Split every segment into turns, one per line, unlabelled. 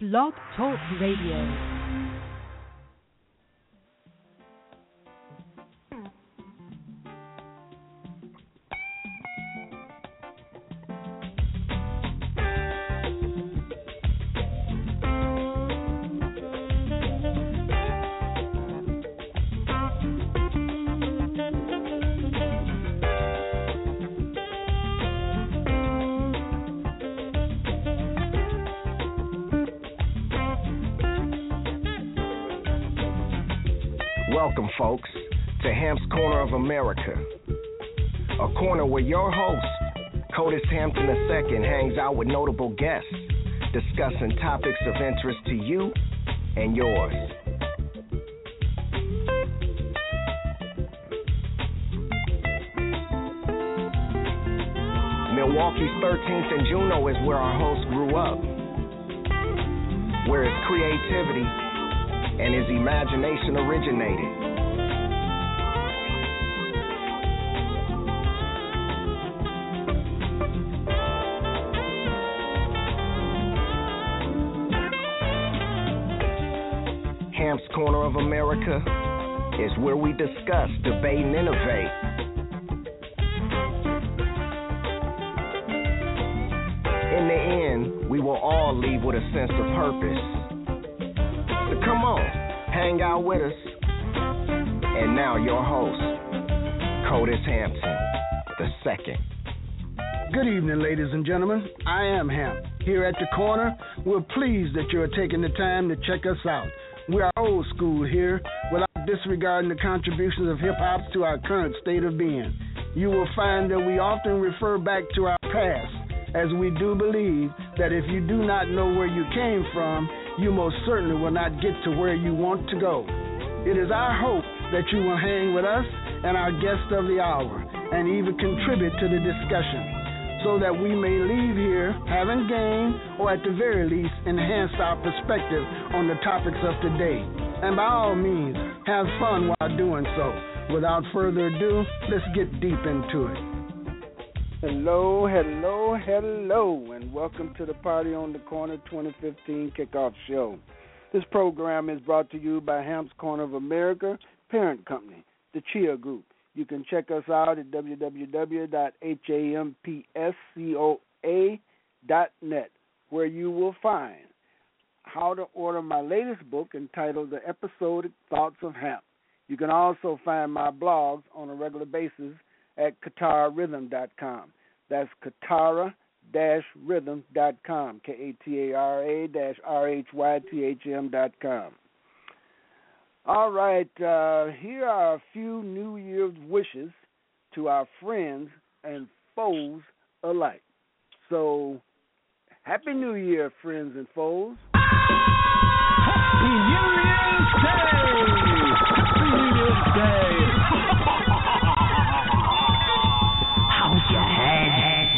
Blog Talk Radio.
Welcome, folks, to Hamp's Corner of America, a corner where your host, Curtis Hampton II, hangs out with notable guests, discussing topics of interest to you and yours. Milwaukee's 13th and Juneau is where our host grew up, where his creativity and his imagination originated. Hamp's Corner of America is where we discuss, debate, and innovate. In the end, we will all leave with a sense of purpose. So come on, hang out with us. And now your host, Curtis Hampton II.
Good evening, ladies and gentlemen. I am Hamp. Here at the corner, we're pleased that you're taking the time to check us out. We are old school here, without disregarding the contributions of hip-hop to our current state of being. You will find that we often refer back to our past, as we do believe that if you do not know where you came from, you most certainly will not get to where you want to go. It is our hope that you will hang with us and our guest of the hour and even contribute to the discussion so that we may leave here having gained or at the very least enhanced our perspective on the topics of today. And by all means, have fun while doing so. Without further ado, let's get deep into it. Hello, and welcome to the Party on the Corner 2015 Kickoff Show. This program is brought to you by Hamp's Corner of America, parent company, the Chia Group. You can check us out at www.hampscoa.net, where you will find how to order my latest book entitled The Episodic Thoughts of Hamp. You can also find my blogs on a regular basis at KataraRhythm.com. That's Katara-Rhythm.com, Katara-RHYTHM.com. All right, here are a few New Year's wishes to our friends and foes alike. So, Happy New Year, friends and foes.
Happy New Year's Day! Happy New Year's Day! How's your head?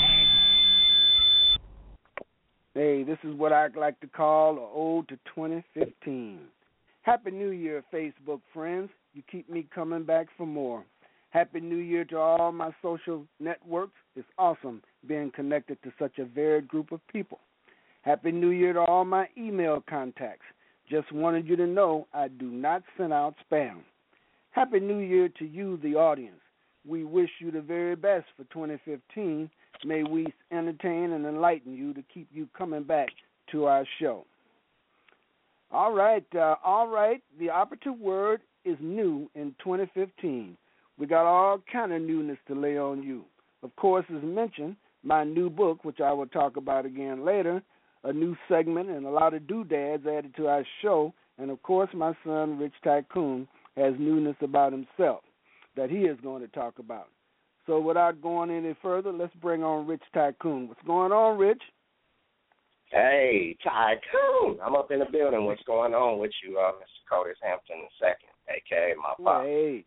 Hey, this is what I like to call an ode to 2015. Happy New Year, Facebook friends. You keep me coming back for more. Happy New Year to all my social networks. It's awesome being connected to such a varied group of people. Happy New Year to all my email contacts. Just wanted you to know I do not send out spam. Happy New Year to you, the audience. We wish you the very best for 2015. May we entertain and enlighten you to keep you coming back to our show. All right. The operative word is new in 2015. We got all kind of newness to lay on you. Of course, as mentioned, my new book, which I will talk about again later, a new segment and a lot of doodads added to our show, and of course, my son, Rich Tycoon, has newness about himself that he is going to talk about. So without going any further, let's bring on Rich Tycoon. What's going on, Rich?
Hey, Tycoon, I'm up in the building. What's going on with you, Mr. Curtis Hampton II, a.k.a. my pop?
Hey,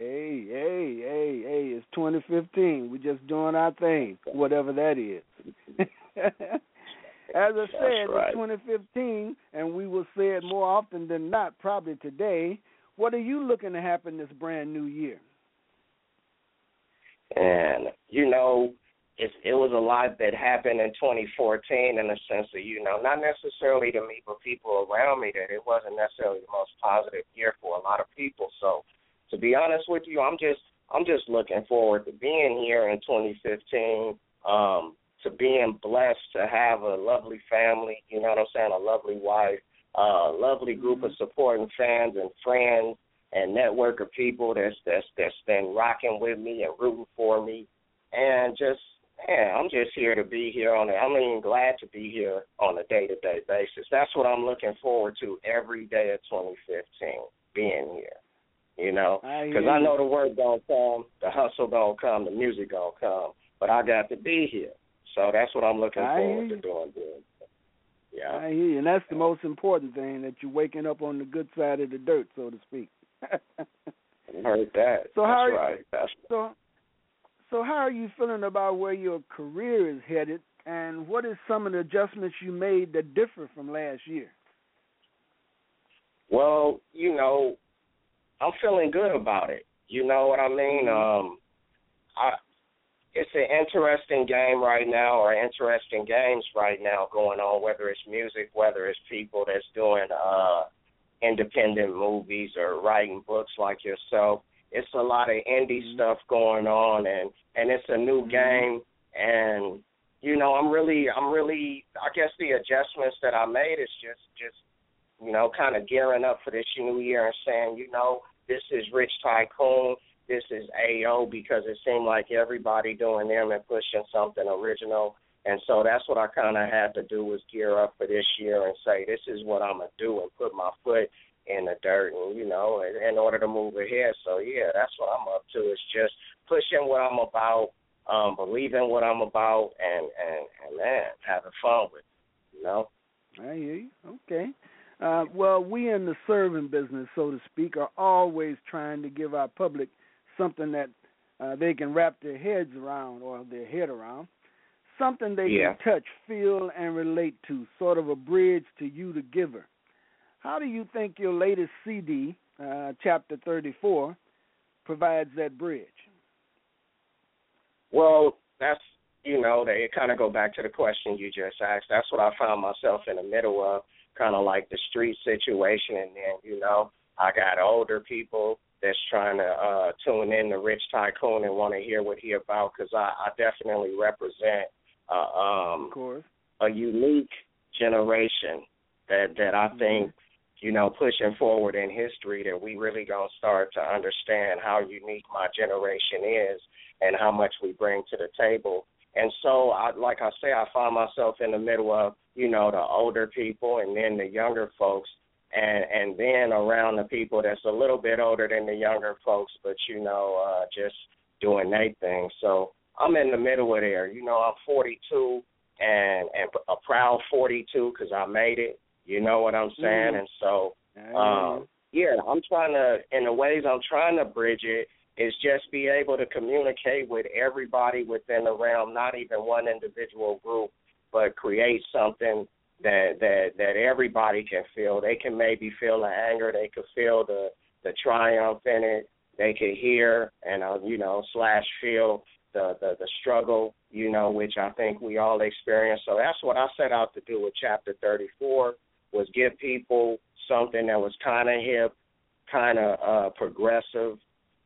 it's 2015. We're just doing our thing, whatever that is. As I said,
right.
It's 2015, and we will say it more often than not, probably today. What are you looking to happen this brand new year?
And,
it was a lot that happened in 2014 in the sense of, not necessarily to me, but people around me, that it wasn't necessarily the most positive year for a lot of people. So to be honest with you, I'm just looking forward to being here in 2015, to being blessed to have a lovely family, you know what I'm saying, a lovely wife, a lovely group of supporting fans and friends and network of people that's been rocking with me and rooting for me. And just, man, I'm just here to be here glad to be here on a day-to-day basis. That's what I'm looking forward to every day of 2015, being here, because I know the work going to come, the hustle going to come, the music going to come, but I got to be here. So that's what I'm looking forward to doing. Yeah.
I hear you, and that's the most important thing, that you're waking up on the good side of the dirt, so to speak.
I heard that.
So
that's right.
So how are you feeling about where your career is headed, and what is some of the adjustments you made that differ from last year?
Well, I'm feeling good about it. You know what I mean? It's an interesting game right now, or interesting games right now going on, whether it's music, whether it's people that's doing independent movies or writing books like yourself. It's a lot of indie stuff going on, and it's a new game. And I'm really, I guess the adjustments that I made is just kind of gearing up for this new year and saying, this is Rich Tycoon, this is AO, because it seemed like everybody doing them and pushing something original. And so that's what I kind of had to do, was gear up for this year and say, this is what I'm going to do, and put my foot in the dirt, and, in order to move ahead. So, yeah, that's what I'm up to, is just pushing what I'm about, believing what I'm about, and man, having fun with it,
I hear you. Okay. Well, we in the serving business, so to speak, are always trying to give our public something that they can wrap their heads around, or their head around, something they can touch, feel, and relate to, sort of a bridge to you, the giver. How do you think your latest CD, Chapter 34, provides that bridge?
Well, that's, they kind of go back to the question you just asked. That's what I found myself in the middle of, kind of like the street situation. And then, I got older people that's trying to tune in to Rich Tycoon and want to hear what he about, because I definitely represent
of course,
a unique generation that I think, pushing forward in history, that we really going to start to understand how unique my generation is and how much we bring to the table. And so, like I say, I find myself in the middle of, the older people, and then the younger folks, and then around the people that's a little bit older than the younger folks, but, just doing their thing. So I'm in the middle of there. I'm 42 and a proud 42, because I made it. You know what I'm saying? And so, I'm trying to, in the ways I'm trying to bridge it, is just be able to communicate with everybody within the realm, not even one individual group, but create something that everybody can feel. They can maybe feel the anger, they can feel the triumph in it, they can hear and feel the struggle, which I think we all experience. So that's what I set out to do with Chapter 34, was give people something that was kind of hip, kind of progressive,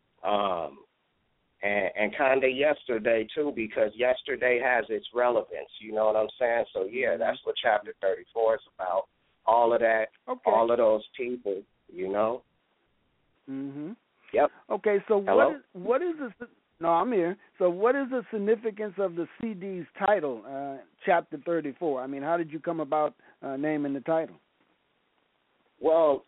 and kind of yesterday, too, because yesterday has its relevance, you know what I'm saying? So, yeah, that's what Chapter 34 is about, all of that, all of those people,
Mm-hmm.
Yep.
Okay, so
Hello?
what is the – no, I'm here. So what is the significance of the CD's title, Chapter 34? I mean, how did you come about naming the title?
Well,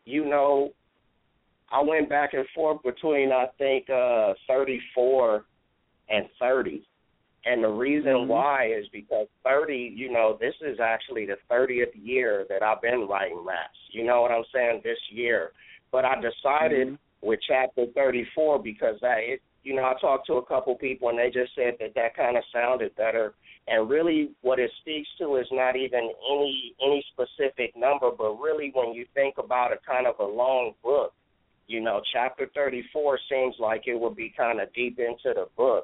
I went back and forth between, I think, 34 and 30. And the reason why is because 30, this is actually the 30th year that I've been writing raps. You know what I'm saying? This year. But I decided with Chapter 34 because I talked to a couple people and they just said that kind of sounded better. And really what it speaks to is not even any specific number, but really when you think about a kind of a long book, Chapter 34 seems like it would be kind of deep into the book.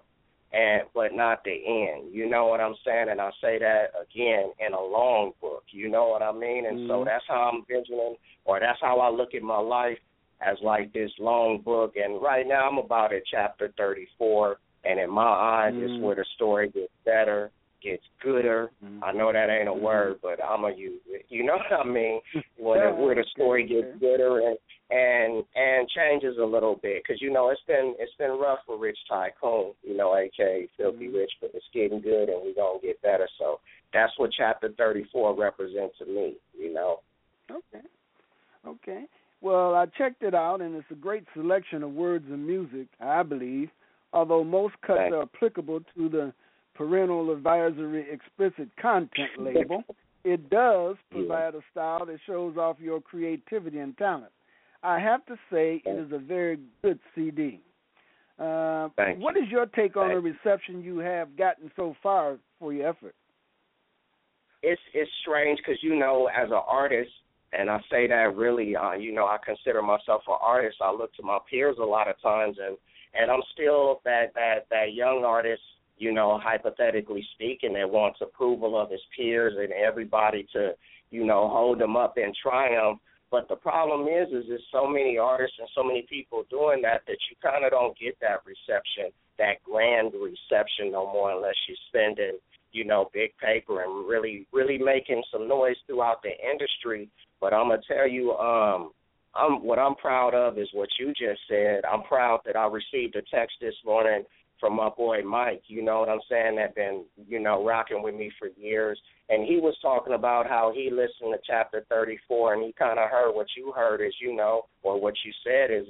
but not the end. You know what I'm saying? And I say that again in a long book. You know what I mean? And so that's how I'm visioning, or that's how I look at my life, as like this long book. And right now I'm about at chapter 34, and in my eyes, it's where the story gets better, gets gooder. I know that ain't a word, but I'm gonna use it. You know what I mean? Where the story gets gooder and changes a little bit, because you know it's been rough for Rich Tycoon. You know, aka Filthy Rich, but it's getting good, and we're gonna get better. So that's what chapter 34 represents to me. You know.
Okay. Well, I checked it out, and it's a great selection of words and music, I believe. Although most cuts are applicable to the Parental Advisory Explicit Content label, it does provide a style that shows off your creativity and talent. I have to say it is a very good CD. What is your take on the reception you have gotten so far for your effort?
It's strange because, you know, as an artist, and I say that really, you know, I consider myself an artist. I look to my peers a lot of times, and I'm still that young artist, you know, hypothetically speaking, that wants approval of his peers and everybody to, you know, hold them up in triumph. But the problem is there's so many artists and so many people doing that you kind of don't get that reception, that grand reception no more, unless you're spending, you know, big paper and really, really making some noise throughout the industry. But I'm going to tell you, what I'm proud of is what you just said. I'm proud that I received a text this morning from my boy Mike, you know what I'm saying, that been, you know, rocking with me for years. And he was talking about how he listened to chapter 34, and he kind of heard what you heard, as you know, or what you said is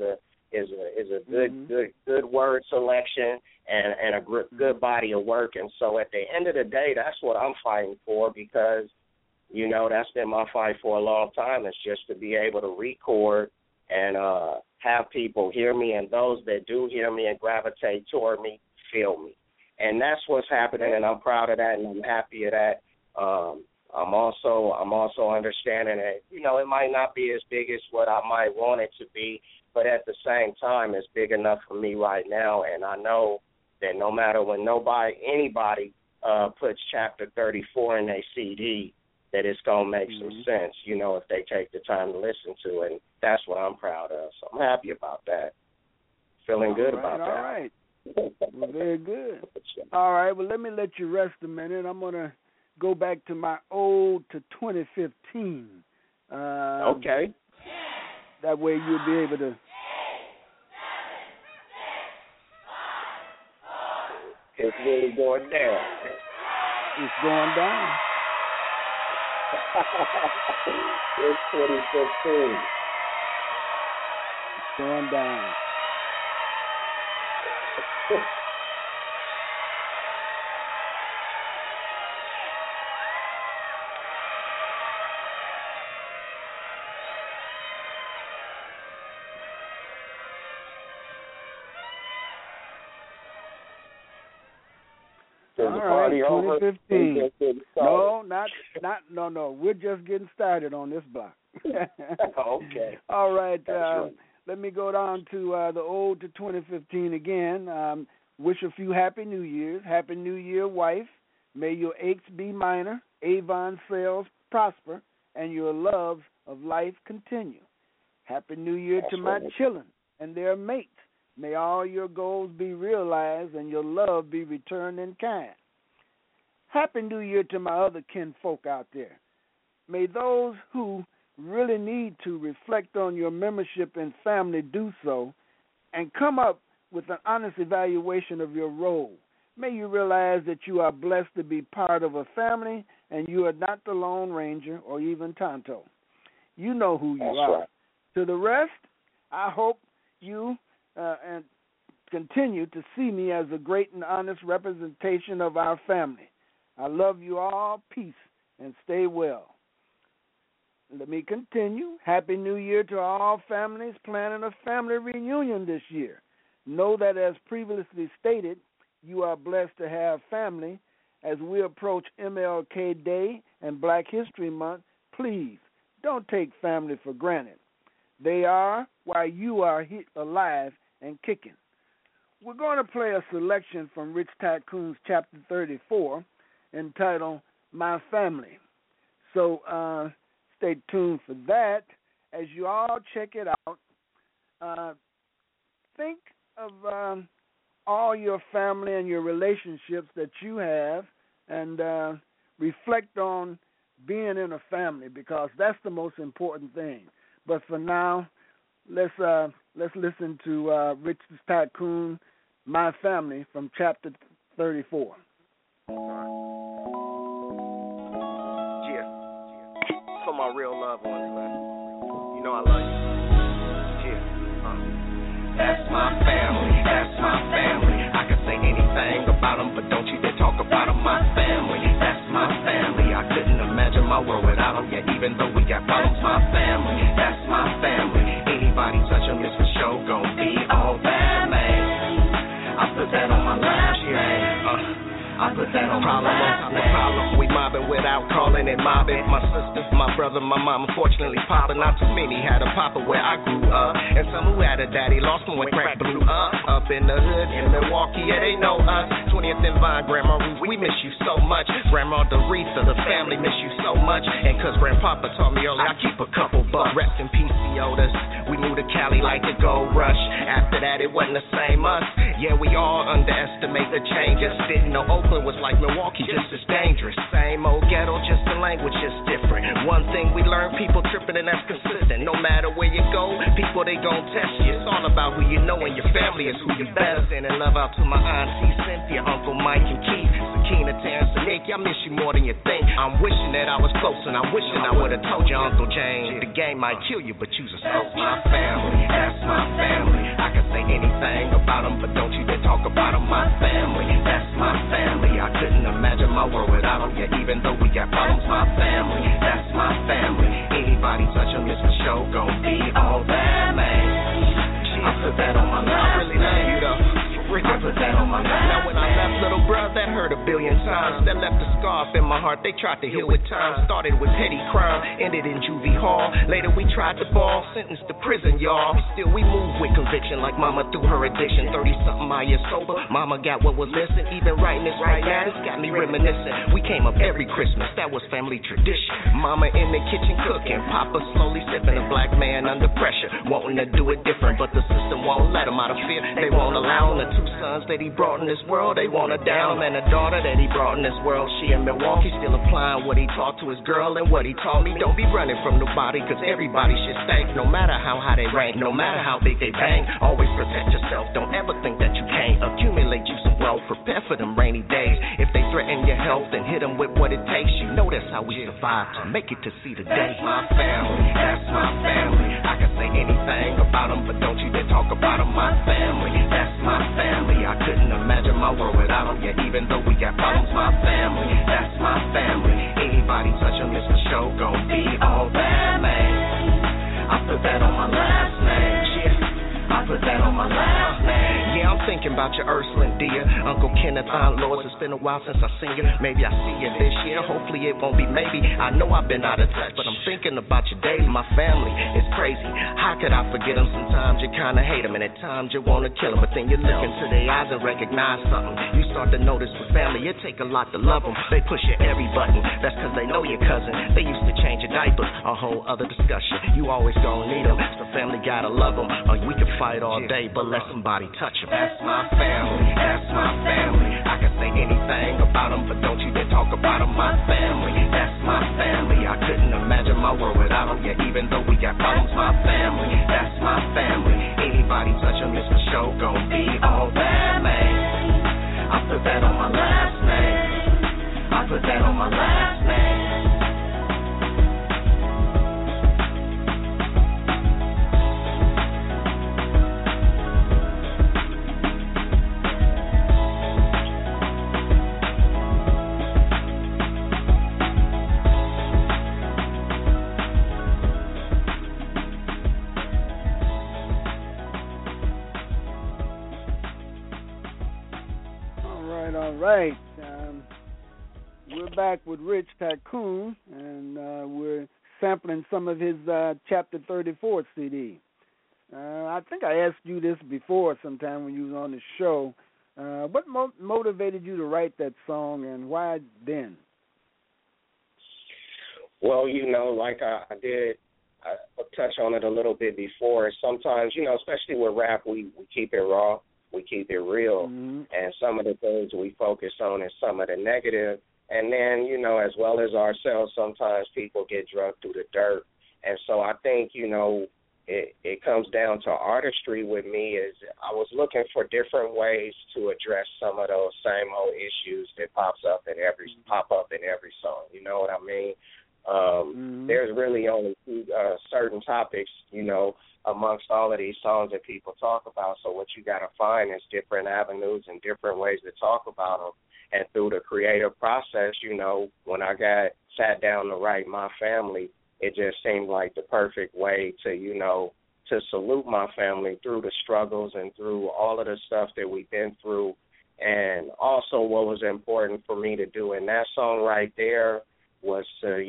a good word selection and a good body of work. And so at the end of the day, that's what I'm fighting for, because, you know, that's been my fight for a long time. It's just to be able to record and have people hear me, and those that do hear me and gravitate toward me, feel me. And that's what's happening, and I'm proud of that, and I'm happy of that. I'm also understanding that, you know, it might not be as big as what I might want it to be, but at the same time, it's big enough for me right now, and I know that no matter when anybody puts chapter 34 in their CD, that it's going to make some sense, you know, if they take the time to listen to it. And that's what I'm proud of. So I'm happy about that. Feeling good about that.
All right. Well, very good. All right. Well, let me let you rest a minute. I'm going to go back to my ode to 2015.
Okay.
That way you'll be able to.
It's really going down.
It's going down.
It's 2015.
It's going down.
Is the party over?
2015. No. We're just getting started on this block.
Okay.
All right.
Right.
Let me go down to the ode to 2015 again. Wish a few Happy New Years. Happy New Year, wife. May your aches be minor, Avon sales prosper, and your loves of life continue. Happy New Year to my children and their mates. May all your goals be realized and your love be returned in kind. Happy New Year to my other kinfolk out there. May those who really need to reflect on your membership and family do so and come up with an honest evaluation of your role. May you realize that you are blessed to be part of a family and you are not the Lone Ranger or even Tonto. You know who you are. Right. To the rest, I hope you and continue to see me as a great and honest representation of our family. I love you all. Peace and stay well. Let me continue. Happy New Year to all families planning a family reunion this year. Know that as previously stated, you are blessed to have family. As we approach MLK Day and Black History Month, please don't take family for granted. They are why you are alive and kicking. we're going to play a selection from Rich Tycoon's Chapter 34 entitled My Family. So stay tuned for that. As you all check it out, think of all your family and your relationships that you have, and reflect on being in a family, because that's the most important thing. But for now, let's listen to Rich Tycoon, My Family, from Chapter 34.
For my real loved ones, man. You know I love you. That's my family, that's my family. I can say anything about them, but don't you dare talk about them. My family, that's my family. I couldn't imagine my world without them, yet even though we got problems, my family, that's my family. Anybody touch them is for sure gon' be all bad, man. I put that on my last name. I put that on problem on problem. We mobbing without calling it mobbing. My sisters, my brother, my mom, unfortunately popping. Not too many had a papa where I grew up, and some who had a daddy lost them when crack blew up. Up in the hood in Milwaukee, yeah, they know us. 20th and Vine, Grandma Ruth, we miss you so much. Grandma Doretha, the family miss you so much. And cause Grandpapa taught me early, I keep a couple bucks. Rest in peace, Otis. We moved to Cali like the gold rush. After that, it wasn't the same us. Yeah, we all underestimate the changes. Didn't know Oakland was like Milwaukee, just as dangerous. Same old ghetto, just the language is different. One thing we learn, people tripping, and that's consistent. No matter where you go, people, they gon' test you. It's all about who you know, and your family is who you better. Sending love out to my auntie Cynthia, Uncle Mike and Keith, Sakina, Terrence, and Nick. I miss you more than you think. I'm wishing that I was close, and I'm wishing I would've told you, Uncle James. The game might kill you, but you's a soul. That's my family, that's my family. I can say anything about them, but don't you dare talk about them. My family, that's my family. I couldn't imagine my world without them, yet even though we got problems, my family, that's my family. Anybody touch them is for sure gon' be all bad, man. I put that on my life. I really love you though. I put that on my life. Now when I left little bruh, that hurt a billion times. That left a scarf in my heart, they tried to heal with time. Started with petty crime, ended in juvie hall. Later we tried to ball, sentenced to prison, y'all. Still we move with conviction like mama through her addiction. 30-something my years sober, mama got what was missing. Even writing this right now, it's got me reminiscing. We came up every Christmas, that was family tradition. Mama in the kitchen cooking, Papa slowly sipping. A black man under pressure, wanting to do it different, but the system won't let him out of fear. They won't allow him. The two sons that he brought in this world, they want her down. And a daughter that he brought in this world, she in Milwaukee, still applying what he taught to his girl and what he taught me. Don't be running from nobody, cause everybody should stank. No matter how high they rank, no matter how big they bang, always protect yourself. Don't ever think that you can't accumulate you some wealth. Prepare for them rainy days. If they threaten your health, then hit them with what it takes. You know that's how we survive to make it to see the day. That's my family, that's my family. I can say anything about them, but don't you dare talk about them. My family, that's my family. I couldn't imagine my world without them, yet even though we got problems, my family, that's my family. Anybody touch them is for sure gon' be all bad, man. I put that on my last name, yeah. I put that on my last name. Yeah, I'm thinking about your Ursula and Dia, Uncle Kenneth, Aunt Lois. It's been a while since I seen you. Maybe I see you this year. Hopefully it won't be maybe. I know I've been out of touch, but I'm thinking about you daily. My family is crazy. How could I forget them? Sometimes you kinda hate them, and at times you wanna kill them. But then you look into their eyes and recognize something. You start to notice with family, it take a lot to love them. They push your every button. That's cause they know your cousin. They used to change your diapers. A whole other discussion. You always gonna need them. So family gotta love them. Or we can fight all day, but let somebody touch them. That's my family, that's my family. I can say anything about them, but don't you dare talk about them. My family, that's my family. I couldn't imagine my world without them, yet even though we got problems, my family, that's my family. Anybody touch them is for sure gon' be all bad, man. I put that on my last name. I put that on my last name.
All right. We're back with Rich Tycoon, and we're sampling some of his Chapter 34 CD. I think I asked you this before sometime when you was on the show. What motivated you to write that song, and why then?
Well, like I did touch on it a little bit before. Sometimes, especially with rap, we keep it raw, we keep it real, and some of the things we focus on is some of the negative. And then, as well as ourselves, sometimes people get drugged through the dirt. And so I think, it comes down to artistry with me is I was looking for different ways to address some of those same old issues that pop up in every song. You know what I mean? There's really only certain topics, amongst all of these songs that people talk about. So what you got to find is different avenues and different ways to talk about them. And through the creative process, when I got sat down to write My Family, it just seemed like the perfect way to, to salute my family through the struggles and through all of the stuff that we've been through. And also what was important for me to do in that song right there was to,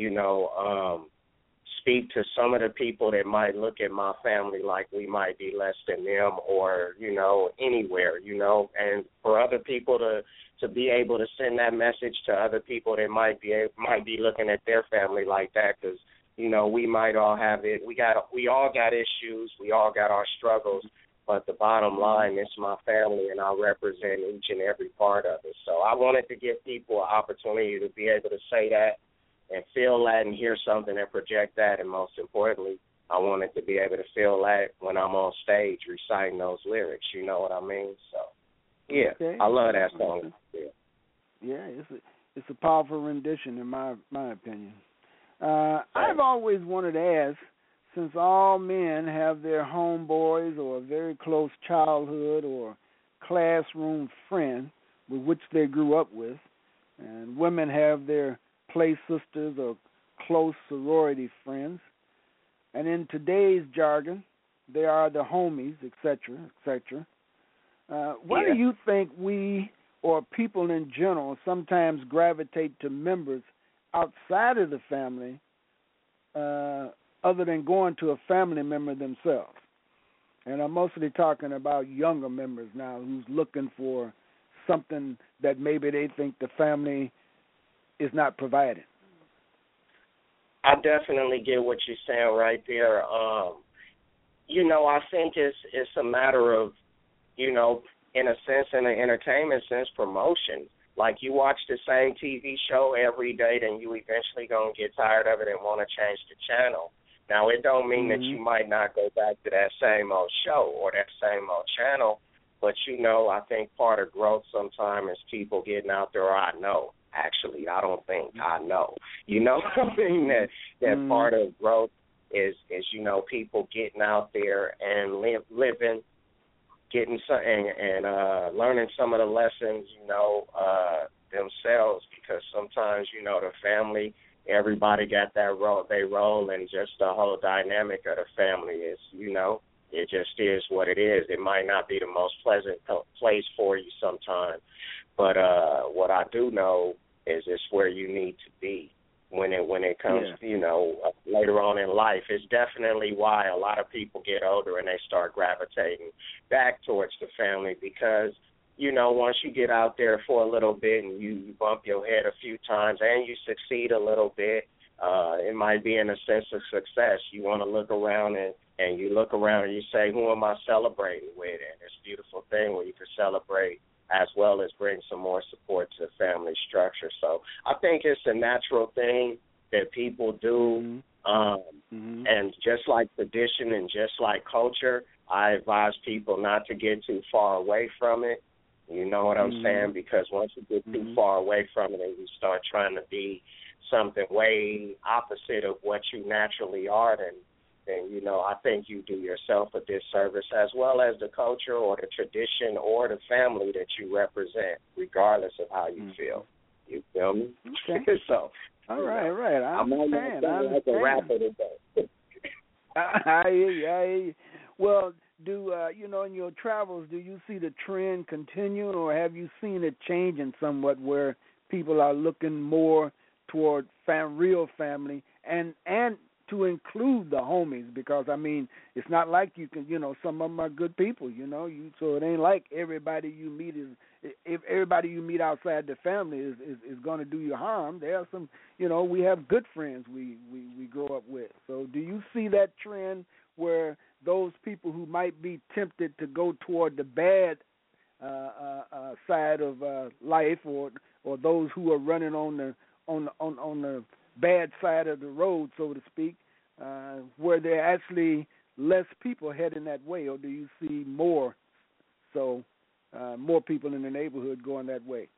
speak to some of the people that might look at my family like we might be less than them or, anywhere, and for other people to be able to send that message to other people that might be looking at their family like that, because, we might all have it. We all got issues. We all got our struggles. But the bottom line is my family, and I represent each and every part of it. So I wanted to give people an opportunity to be able to say that and feel that and hear something and project that. And most importantly, I wanted to be able to feel that when I'm on stage reciting those lyrics. You know what I mean? So, yeah, okay. I love that song.
Yeah, it's a powerful rendition in my opinion. I've always wanted to ask, since all men have their homeboys or a very close childhood or classroom friend with which they grew up with, and women have their play sisters or close sorority friends, and in today's jargon, they are the homies, etc., etc. Why do you think we or people in general sometimes gravitate to members outside of the family other than going to a family member themselves? And I'm mostly talking about younger members now who's looking for something that maybe they think the family is not providing.
I definitely get what you're saying right there. I think it's a matter of, in a sense, in an entertainment sense, promotion. Like you watch the same TV show every day, then you eventually going to get tired of it and want to change the channel. Now, it don't mean that you might not go back to that same old show or that same old channel, but, I think part of growth sometimes is people getting out there, or I know. Actually, I don't think I know. I mean, that part of growth is people getting out there and living, getting some and learning some of the lessons, themselves, because sometimes, the family, everybody got that role, they roll, and just the whole dynamic of the family is, it just is what it is. It might not be the most pleasant place for you sometimes, but what I do know is it's where you need to be when it comes, later on in life. It's definitely why a lot of people get older and they start gravitating back towards the family because, once you get out there for a little bit and you bump your head a few times and you succeed a little bit, it might be in a sense of success. You want to look around and you look around and you say, who am I celebrating with? And it's a beautiful thing where you can celebrate as well as bring some more support to the family structure. So I think it's a natural thing that people do. And just like tradition and just like culture, I advise people not to get too far away from it. You know what I'm saying? Because once you get too far away from it and you start trying to be something way opposite of what you naturally are, then I think you do yourself a disservice, as well as the culture or the tradition or the family that you represent, regardless of how you feel. You feel me?
Okay.
So,
all right. I understand.
Like a rapper today.
I hear you. Well, do in your travels, do you see the trend continuing, or have you seen it changing somewhat, where people are looking more toward real family and to include the homies, because I mean it's not like you can, some of them are good people, so it ain't like everybody you meet is, if everybody you meet outside the family is going to do you harm. There are some, we have good friends we grow up with. So do you see that trend where those people who might be tempted to go toward the bad side of life, or those who are running on the bad side of the road, so to speak, where there are actually less people heading that way, or do you see more people in the neighborhood going that way?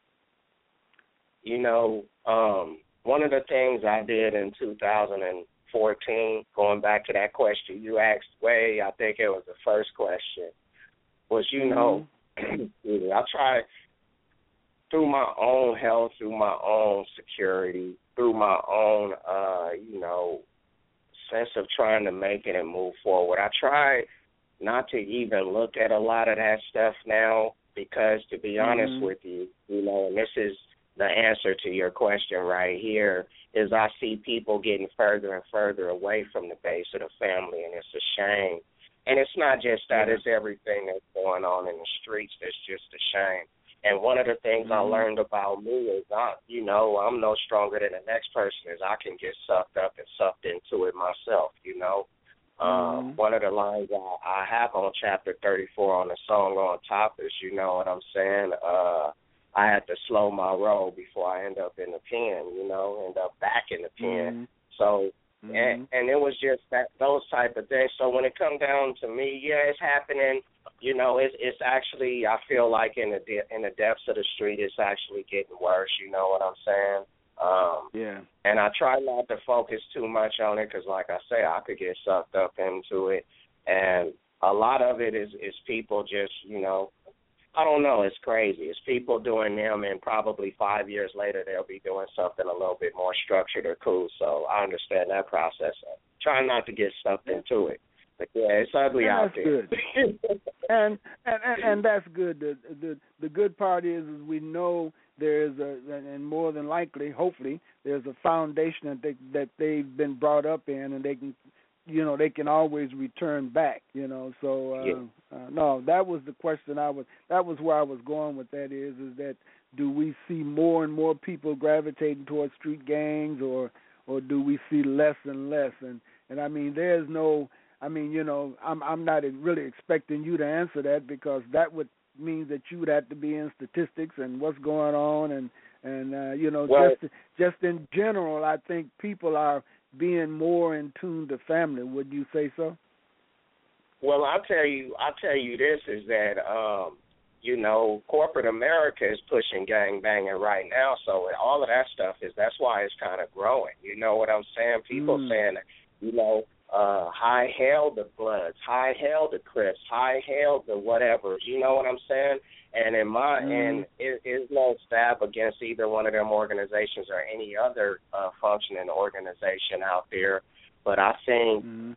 One of the things I did in 2014, going back to that question you asked, I think it was the first question, was, I tried through my own health, through my own security, through my own, sense of trying to make it and move forward. I try not to even look at a lot of that stuff now because, to be honest with you, and this is the answer to your question right here, is I see people getting further and further away from the base of the family, and it's a shame. And it's not just that, it's everything that's going on in the streets that's just a shame. And one of the things I learned about me is, I'm no stronger than the next person, is I can get sucked up and sucked into it myself, One of the lines I have on chapter 34 on the song On Top is, you know what I'm saying, I had to slow my roll before I end up in the pen, end up back in the pen. So, and it was just those type of things. So when it comes down to me, it's happening. It's actually, I feel like in the depths of the street, it's actually getting worse. You know what I'm saying? And I try not to focus too much on it because, like I say, I could get sucked up into it. And a lot of it is people just, I don't know, it's crazy. It's people doing them, and probably 5 years later they'll be doing something a little bit more structured or cool. So I understand that process. Try not to get sucked into it. But it's ugly out there.
Good. and that's good. The good part is we know there's and more than likely, hopefully, there's a foundation that they've been brought up in, and they can, they can always return back. So no, that was the question that was where I was going with that. Is that, do we see more and more people gravitating towards street gangs, or do we see less and less? And I mean, there's no. I mean, I'm not really expecting you to answer that, because that would mean that you would have to be in statistics and what's going on, and just in general, I think people are being more in tune to family. Would you say so?
Well, I'll tell you this, is that corporate America is pushing gang banging right now, so all of that stuff that's why it's kind of growing. You know what I'm saying? People saying, high hail the Bloods, high hail the Crips, high hail the whatever. You know what I'm saying? And in my and it is no stab against either one of them organizations or any other functioning organization out there, but I think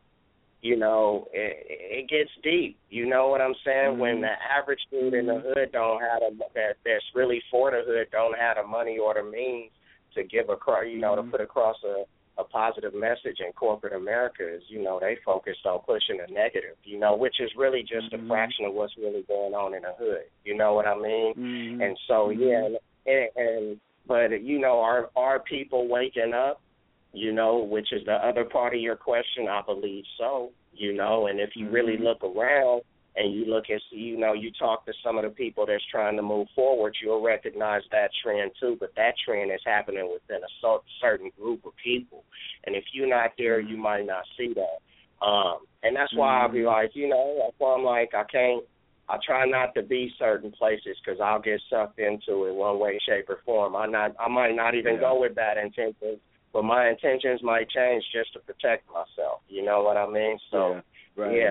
it gets deep. You know what I'm saying? When the average dude in the hood that's really for the hood don't have the money or the means to give to put across a positive message in corporate America, is, they focused on pushing the negative, which is really just a fraction of what's really going on in the hood. You know what I mean? And so, but are people waking up, which is the other part of your question? I believe so, and if you really look around and you look and see, you talk to some of the people that's trying to move forward, you'll recognize that trend too. But that trend is happening within a certain group of people. And if you're not there, you might not see that. And that's why I'll be like, that's why I'm like, I try not to be certain places because I'll get sucked into it one way, shape, or form. I might not even go with bad intentions, but my intentions might change just to protect myself. You know what I mean? So,
Right.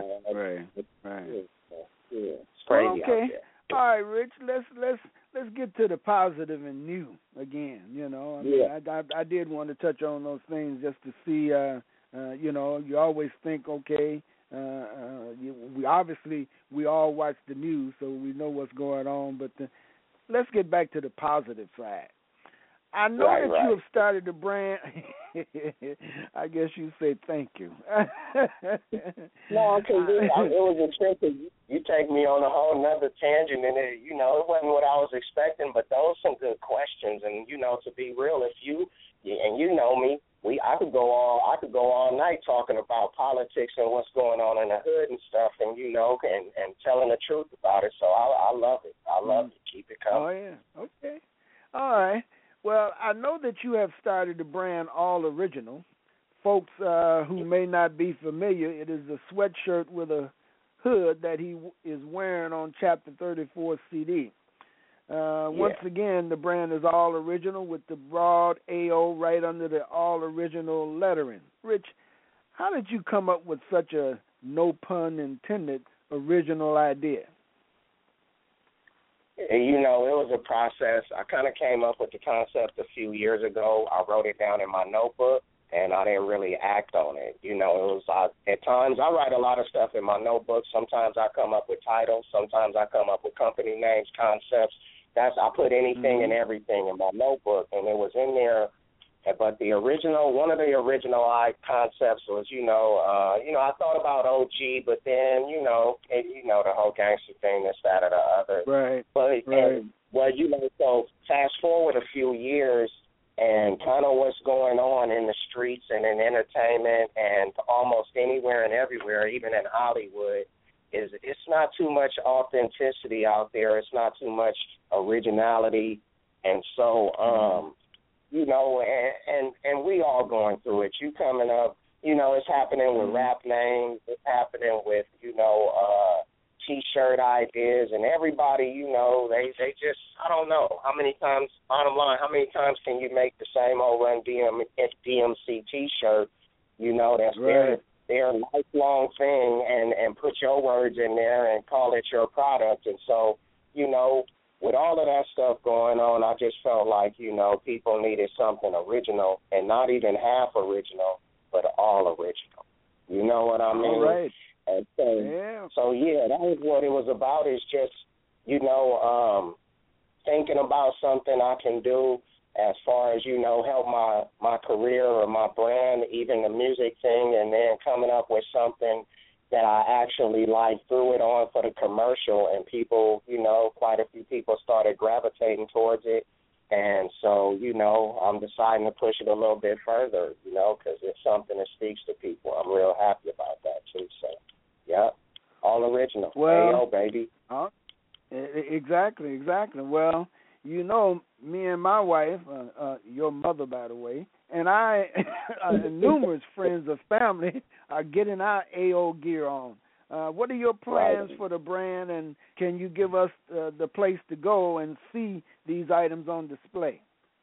It's crazy out there.
All right, Rich. Let's get to the positive and new again. I did want to touch on those things just to see. You always think, okay. We all watch the news, so we know what's going on. But let's get back to the positive side. I know that
right.
you have started a brand. I guess you say thank you.
No, because it was a trip. You take me on a whole nother tangent, and it wasn't what I was expecting. But those are some good questions, and to be real, if you know me, I could go all night talking about politics and what's going on in the hood and stuff, and and telling the truth about it. So I love it. I love it. Keep it coming.
Oh yeah. Okay. All right. Well, I know that you have started the brand All Original. Folks who may not be familiar, it is a sweatshirt with a hood that he is wearing on Chapter 34 CD. Once again, the brand is All Original with the broad AO right under the All Original lettering. Rich, how did you come up with such a, no pun intended, original idea?
It was a process. I kind of came up with the concept a few years ago. I wrote it down in my notebook, and I didn't really act on it. It was at times I write a lot of stuff in my notebook. Sometimes I come up with titles. Sometimes I come up with company names, concepts. I put anything and everything in my notebook, and it was in there. But one of the original concepts was, I thought about OG, but then, the whole gangster thing, this, that, or the other.
Right.
So fast forward a few years, and kind of what's going on in the streets and in entertainment and almost anywhere and everywhere, even in Hollywood, it's not too much authenticity out there. It's not too much originality. And so, and we all going through it. You coming up, it's happening with rap names. It's happening with, T-shirt ideas, and everybody, they just, I don't know how many times, bottom line, how many times can you make the same old Run DMC T-shirt, that's
right.
their lifelong thing, and put your words in there and call it your product. And so, with all of that stuff going on, I just felt like, people needed something original, and not even half original, but all original. You know what I mean?
All right.
And so that was what it was about, is just, thinking about something I can do as far as, help my career or my brand, even the music thing, and then coming up with something that I actually threw it on for the commercial, and people, quite a few people started gravitating towards it. And so, I'm deciding to push it a little bit further, because it's something that speaks to people. I'm real happy about that, too. So, all original.
Well,
Ayo, baby.
Exactly. Well, me and my wife, your mother, by the way, and I, numerous friends of family, are getting our AO gear on. What are your plans for the brand, and can you give us the place to go and see these items on display?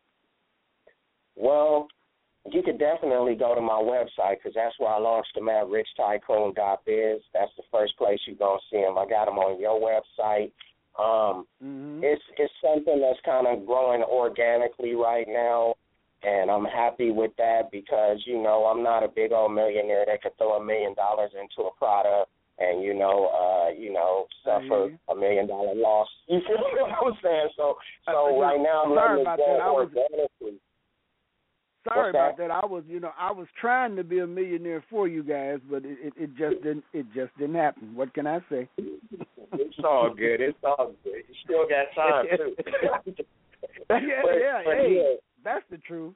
Well, you could definitely go to my website, because that's where I launched them at, richtycoon.biz. That's the first place you're going to see them. I got them on your website. It's something that's kind of growing organically right now, and I'm happy with that because, I'm not a big old millionaire that could throw $1 million into a product and, suffer $1 million loss. You feel what I'm saying? So right now I'm letting it go organically.
Sorry about that. I was trying to be a millionaire for you guys, but it just didn't happen. What can I say?
It's all good. You still got time too.
Hey, that's the truth.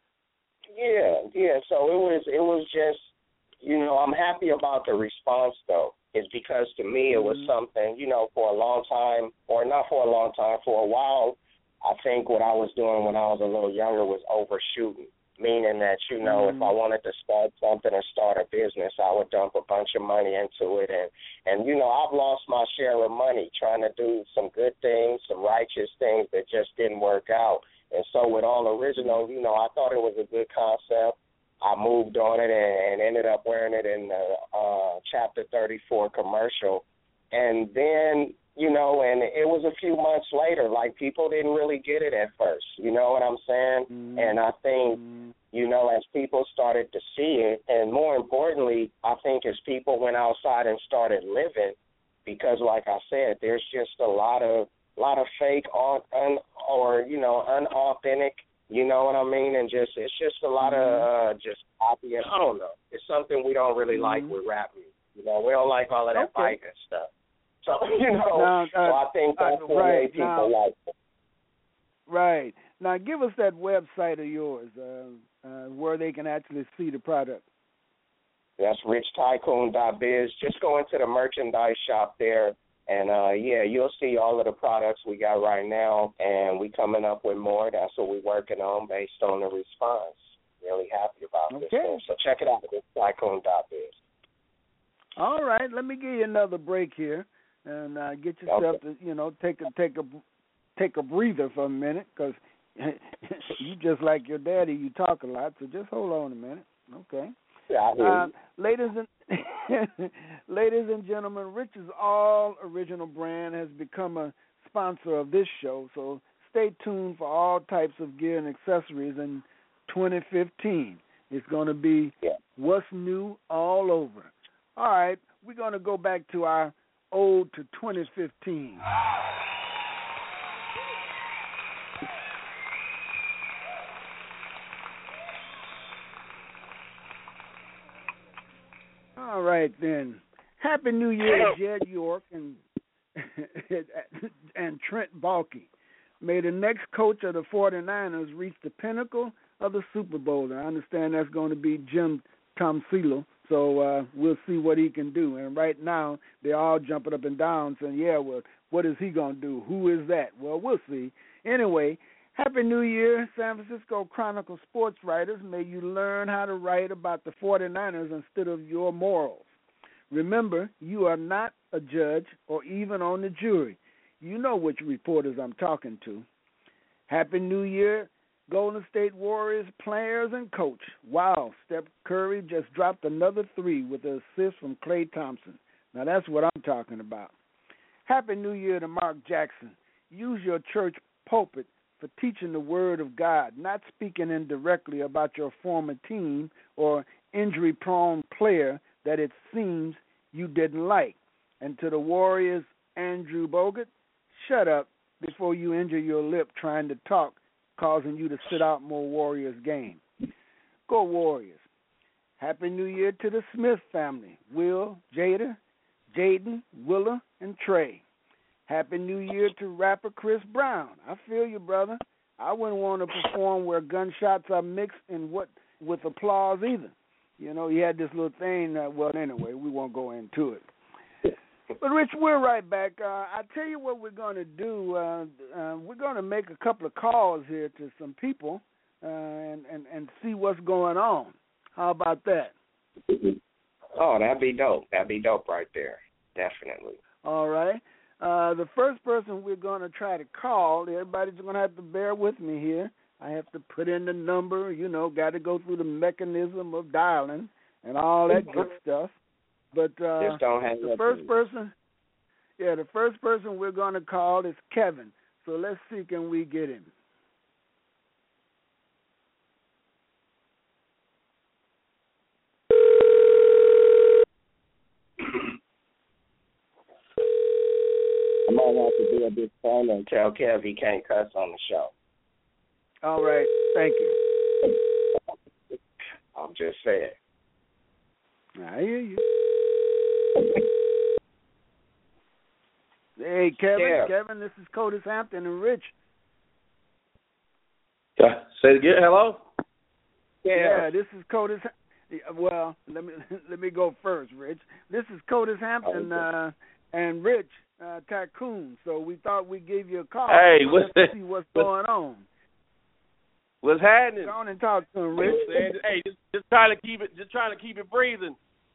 Yeah. So it was just, I'm happy about the response though. It's because to me it was something, for a long time, or not for a long time, for a while. I think what I was doing when I was a little younger was overshooting, meaning that, if I wanted to start something or start a business, I would dump a bunch of money into it. And I've lost my share of money trying to do some good things, some righteous things that just didn't work out. And so with All Original, I thought it was a good concept. I moved on it and ended up wearing it in the Chapter 34 commercial. And then, and it was a few months later, people didn't really get it at first, you know what I'm saying? And I think, as people started to see it, and more importantly, I think as people went outside and started living, because like I said, there's just a lot of fake unauthentic You know what I mean? And it's just a lot of just copying. I don't know. It's something we don't really like with rap music. You know, we don't like all of that fighting stuff. So, you know, so I think that's what made people like it.
Right. Now, give us that website of yours where they can actually see the product.
That's richtycoon.biz. Just go into the merchandise shop there, and, you'll see all of the products we got right now, and we coming up with more. That's what we're working on based on the response. Really happy about this thing. So check it out, richtycoon.biz.
All right. Let me give you another break here. And get yourself to, take a breather for a minute, because you just like your daddy, you talk a lot. So just hold on a minute, okay?
Yeah,
ladies and gentlemen, Rich's All Original brand has become a sponsor of this show. So stay tuned for all types of gear and accessories in 2015. It's going to be what's new all over. All right, we're going to go back to our Ode to 2015. All right, then. Happy New Year, Jed York and Trent Baalke. May the next coach of the 49ers reach the pinnacle of the Super Bowl. I understand that's going to be Jim Tomsula. So we'll see what he can do. And right now, they're all jumping up and down saying, well, what is he going to do? Who is that? Well, we'll see. Anyway, Happy New Year, San Francisco Chronicle sports writers. May you learn how to write about the 49ers instead of your morals. Remember, you are not a judge or even on the jury. You know which reporters I'm talking to. Happy New Year, Golden State Warriors players and coach. Wow, Steph Curry just dropped another 3 with an assist from Klay Thompson. Now that's what I'm talking about. Happy New Year to Mark Jackson. Use your church pulpit for teaching the word of God, not speaking indirectly about your former team or injury-prone player that it seems you didn't like. And to the Warriors, Andrew Bogut, shut up before you injure your lip trying to talk, causing you to sit out more Warriors game. Go Warriors. Happy New Year to the Smith family, Will, Jada, Jaden, Willa, and Trey. Happy New Year to rapper Chris Brown. I feel you, brother. I wouldn't want to perform where gunshots are mixed and with applause either. You know, he had this little thing. Anyway, we won't go into it. But, Rich, we're right back. I tell you what we're going to do. We're going to make a couple of calls here to some people and see what's going on. How about that?
Oh, that'd be dope. That'd be dope right there. Definitely.
All right. The first person we're going to try to call, everybody's going to have to bear with me here. I have to put in the number, got to go through the mechanism of dialing and all that good stuff. But
just don't have
the first person we're going to call is Kevin. So let's see, can we get him?
I might have to do a big phone and tell Kev he can't cuss on the show.
All right. Thank you.
I'm just saying.
I hear you. Hey, Kevin.
Yeah.
Kevin, this is Curtis Hampton and Rich.
Say it again. Hello?
Yeah, this is Curtis. Well, let me go first, Rich. This is Curtis Hampton and Rich Tycoon. So we thought we'd give you a call.
Hey,
to see what's going on.
What's happening?
Go on and talk to him, Rich.
Hey, just trying to keep it breathing.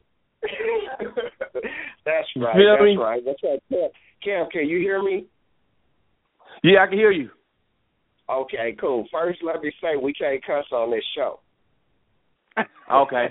That's right.
You know
That's right. That's right. Kev, can you hear me?
Yeah, I can hear you.
Okay, cool. First, let me say we can't cuss on this show.
Okay.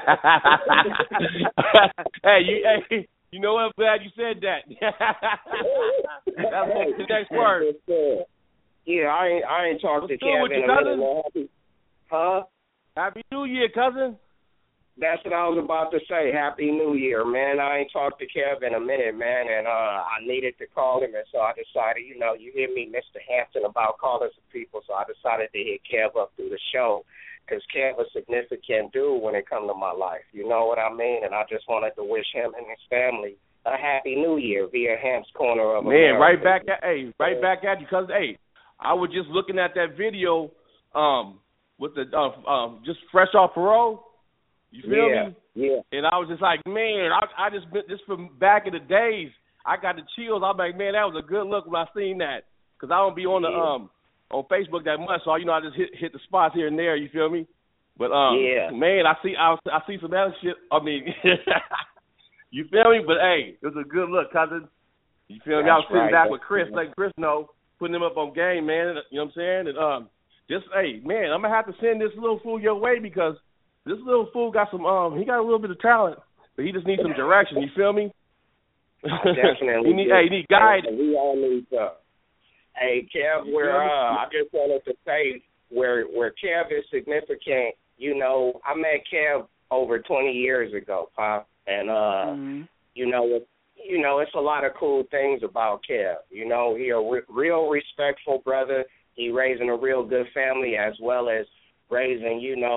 Hey, you know what? I'm glad you said that. That's the next part.
Yeah, I ain't talked to Kevin in a minute. Huh?
Happy New Year, cousin.
That's what I was about to say. Happy New Year, man. I ain't talked to Kev in a minute, man, and I needed to call him, and so I decided, you hear me, Mr. Hampton, about calling some people, so I decided to hit Kev up through the show, because Kev a significant dude when it comes to my life. You know what I mean? And I just wanted to wish him and his family a Happy New Year via Ham's Corner of America.
Man, right back at you, because, I was just looking at that video with the just fresh off parole. You feel me?
Yeah.
And I was just like, man, I just from back in the days, I got the chills. I'm like, man, that was a good look when I seen that, because I don't be on the on Facebook that much, so I just hit the spots here and there. You feel me? But man, I see some other shit. I mean, you feel me? But hey, it was a good look, cousin. You feel me? I was sitting back with Chris, letting Chris know, putting him up on game, man. You know what I'm saying? And man, I'm gonna have to send this little fool your way, because this little fool got some he got a little bit of talent, but he just needs some direction. You feel me?
Definitely.
he need guidance.
We all need Hey, Kev, I just wanted to say where Kev is significant. I met Kev over 20 years ago, Pop, and it's a lot of cool things about Kev. He a real respectful brother. He raising a real good family, as well as raising,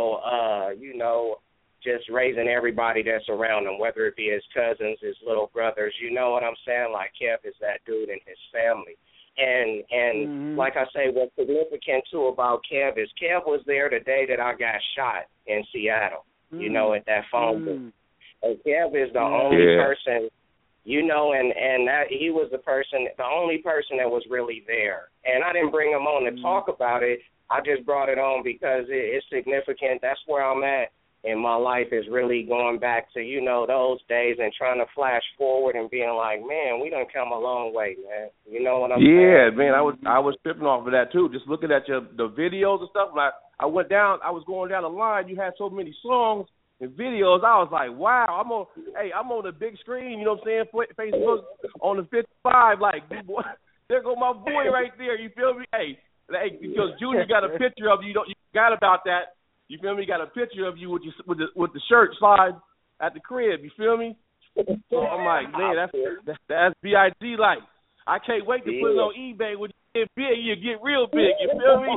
just raising everybody that's around him, whether it be his cousins, his little brothers. You know what I'm saying? Like, Kev is that dude and his family. And like I say, what's significant, too, about Kev is Kev was there the day that I got shot in Seattle, at that phone booth. And Kev is the only person, and that he was the only person that was really there. And I didn't bring him on to talk about it. I just brought it on because it's significant. That's where I'm at in my life, is really going back to, those days and trying to flash forward and being like, man, we done come a long way, man. You know what I'm saying?
Yeah, man, I was tripping off of that, too. Just looking at the videos and stuff. When I was going down the line, you had so many songs and videos. I was like, wow, I'm on the big screen, you know what I'm saying, Facebook on the 55, like, there go my boy right there, you feel me? Hey, because Junior got a picture of you. You forgot about that. You feel me? Got a picture of you with the shirt slide at the crib. You feel me? So I'm like, man, that's BIG like. I can't wait to put it on eBay. When you get big, you get real big. You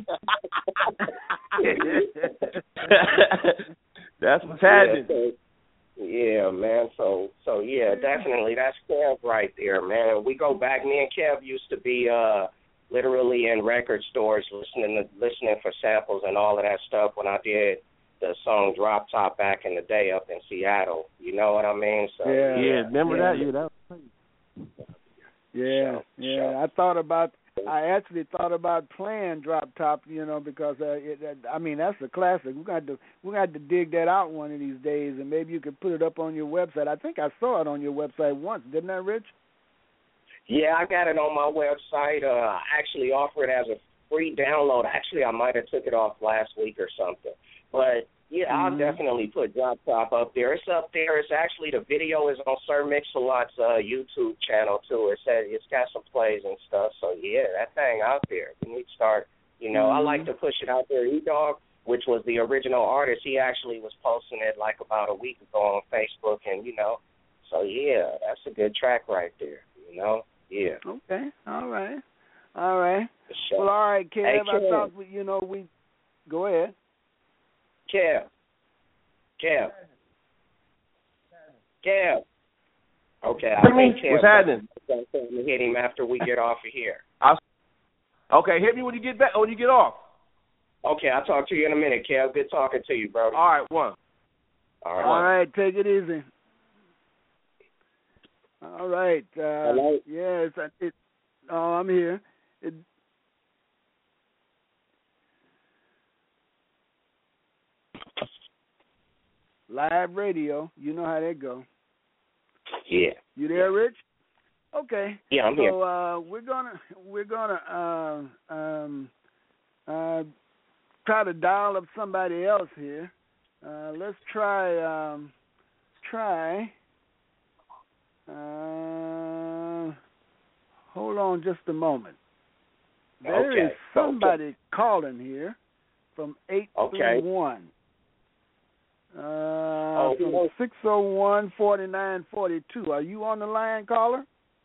feel me? That's what's happening.
Yeah, man. So yeah, definitely, that's Kev right there, man. And we go back. Me and Kev used to be literally in record stores listening for samples and all of that stuff when I did the song Drop Top back in the day up in Seattle. You know what I mean? So
yeah, remember that? Yeah, that was
crazy. I actually thought about playing Drop Top, because that's a classic. We're going to have to dig that out one of these days, and maybe you could put it up on your website. I think I saw it on your website once, didn't I, Rich?
Yeah, I got it on my website. I actually offer it as a free download. Actually, I might have took it off last week or something. But, yeah, I'll definitely put Drop Top up there. It's up there. It's actually, the video is on Sir Mix-a-Lot's YouTube channel, too. It's got some plays and stuff. So, yeah, that thing out there. We need to start, I like to push it out there. E-Dog, which was the original artist, he actually was posting it like about a week ago on Facebook. And, so, yeah, that's a good track right there, Yeah.
Okay. All right. Well, all right, Kev.
Hey,
I thought we go ahead.
Kev. Okay, I think Kev.
What's happening?
I'm going to hit him after we get off of here.
Okay, hit me when you get back. When you get off.
Okay, I'll talk to you in a minute, Kev. Good talking to you, bro.
All right, one.
All
right, take it easy. All right.
Hello?
Yes. I'm here. Live radio. You know how that go.
Yeah.
You there, Rich? Okay.
Yeah, I'm here.
So we're gonna try to dial up somebody else here. Let's try. Hold on just a moment. There is somebody calling here from 831. From 601-4942. Are you on the line, caller?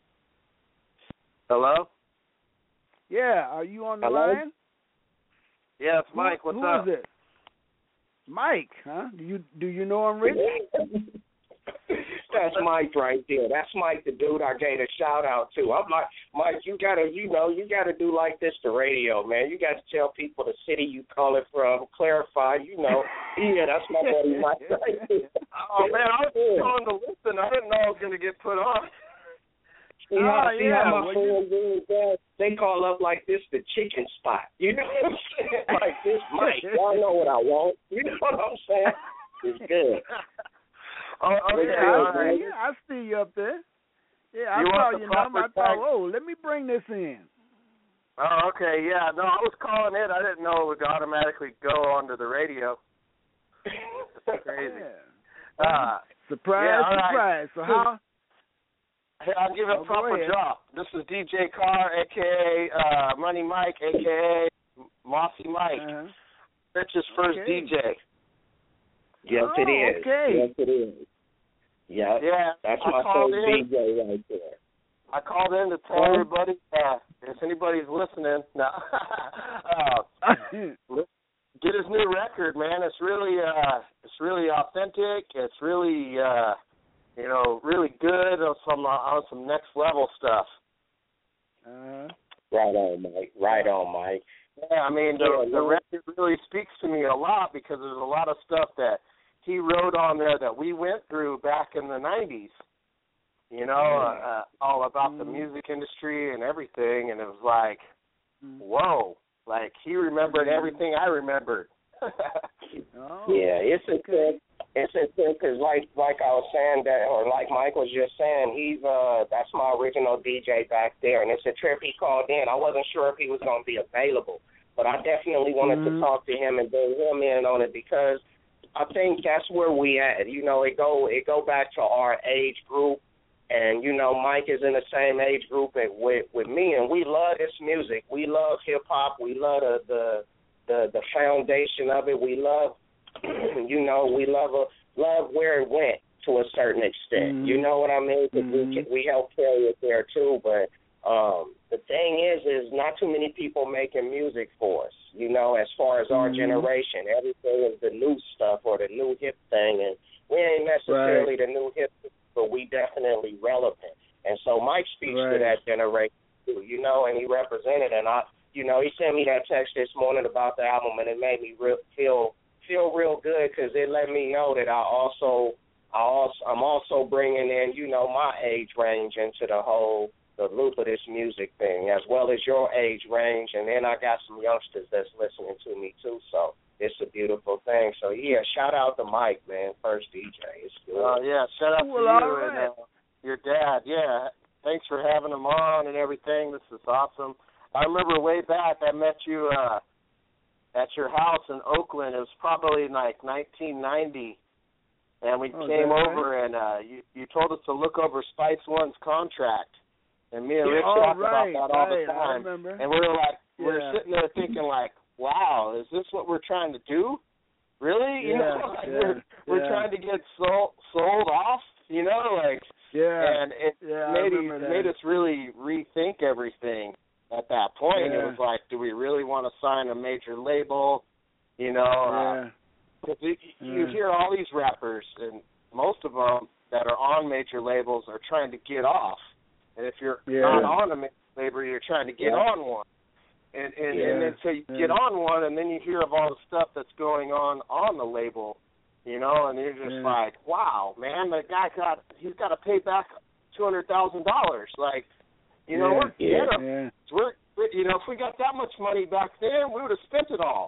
Hello?
Yeah, are you on the
Hello?
line?
Yeah, it's Mike. What's
Who
up?
is it? Mike, huh? Do you know him, Rich?
That's Mike right there. That's Mike, the dude I gave a shout out to. I'm like, Mike, you gotta do like this to radio, man. You gotta tell people the city you call it from, clarify, Yeah, that's my buddy Mike right there.
Oh man, I was calling to listen. I didn't know I was gonna get put on.
See how my friends do that? They call up like this the chicken spot. You know what I'm saying? Like this Mike. Y'all know what I want. You know what I'm saying? It's good.
Oh, okay.
I see you up there. Yeah, I
You
saw
want the
your number. I
proper
thought, let me bring this in.
Oh, okay. Yeah. No, I was calling it. I didn't know it would automatically go onto the radio. That's crazy.
Yeah. Surprise, surprise. So how?
I'll give it a proper drop. This is DJ Carr, a.k.a. Money Mike, a.k.a. Mossy Mike. Rich's first DJ.
Yes, it is.
Okay.
Yes, it is. Yeah, that's my first DJ right there.
I called in to tell everybody, if anybody's listening, get his new record, man. It's really authentic. It's really, really good on some next level stuff.
Right on, Mike. Right on, Mike.
Yeah, I mean, the record really speaks to me a lot because there's a lot of stuff that he wrote on there that we went through back in the 90s, all about the music industry and everything, and it was like, whoa, like he remembered everything I remembered.
Yeah, it's intense because like I was saying that, or like Mike was just saying, he's that's my original DJ back there, and it's a trip he called in. I wasn't sure if he was going to be available, but I definitely wanted to talk to him and bring him in on it because I think that's where we at. It go back to our age group, and Mike is in the same age group with me, and we love this music. We love hip hop. We love the foundation of it. We love, we love where it went to a certain extent. You know what I mean? 'Cause we help carry it there too. But the thing is not too many people making music for us. As far as our generation, everything is the new stuff or the new hip thing, and we ain't necessarily the new hip, but we definitely relevant. And so Mike speaks to that generation too, and he represented. And he sent me that text this morning about the album, and it made me feel real good because it let me know that I'm also bringing in, my age range into the loop of this music thing, as well as your age range, and then I got some youngsters that's listening to me too, so it's a beautiful thing. So yeah, shout out to Mike, man, first DJ. It's good.
Yeah, shout out to you and your dad. Yeah, thanks for having him on and everything. This is awesome. I remember way back I met you at your house in Oakland. It was probably like 1990, and we came over and you told us to look over Spice One's contract. And me and Rich talk about that all the time. And we were like, we're sitting there thinking like, wow, is this what we're trying to do? Really? We're trying to get sold off, and it made us really rethink everything at that point. It was like, do we really want to sign a major label? Because you hear all these rappers, and most of them that are on major labels are trying to get off. And if you're not on a major label, you're trying to get on one. And then so you get on one, and then you hear of all the stuff that's going on the label, and you're just like, wow, man, the guy he's got to pay back $200,000. Like, we're if we got that much money back then, we would have spent it all.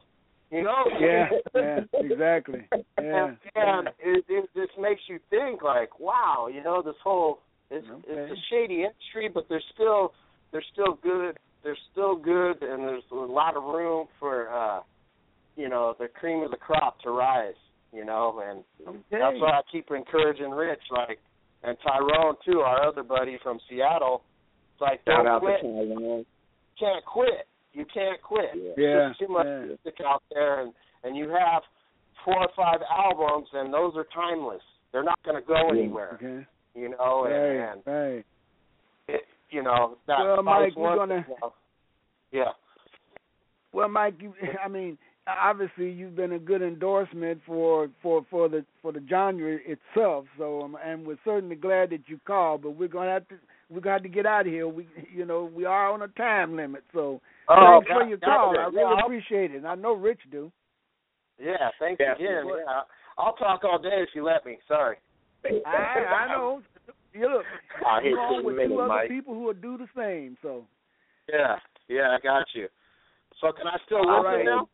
Exactly.
And it just makes you think like, wow, this whole it's a shady industry, but they're still good. They're still good, and there's a lot of room for the cream of the crop to rise. And that's why I keep encouraging Rich, like, and Tyrone too, our other buddy from Seattle. It's like, don't quit. Can't quit. You can't quit. There's too much music out there, and you have
4 or 5 albums, and those are timeless. They're not going to go anywhere.
Okay.
You know, and
right.
It, you know, that
well, Mike, you're gonna.
You know, yeah.
Well, Mike, I mean, obviously you've been a good endorsement for the genre itself. So, and we're certainly glad that you called. But we're gonna have to get out of here. We are on a time limit. So, thanks for your call. I really appreciate it. And I know Rich do.
Yeah, thanks again. Yeah, I'll talk all day if you let me. Sorry.
I know. You look, you're on with 2 other people who will do the same. So.
Yeah, I got you. So can I still listen now?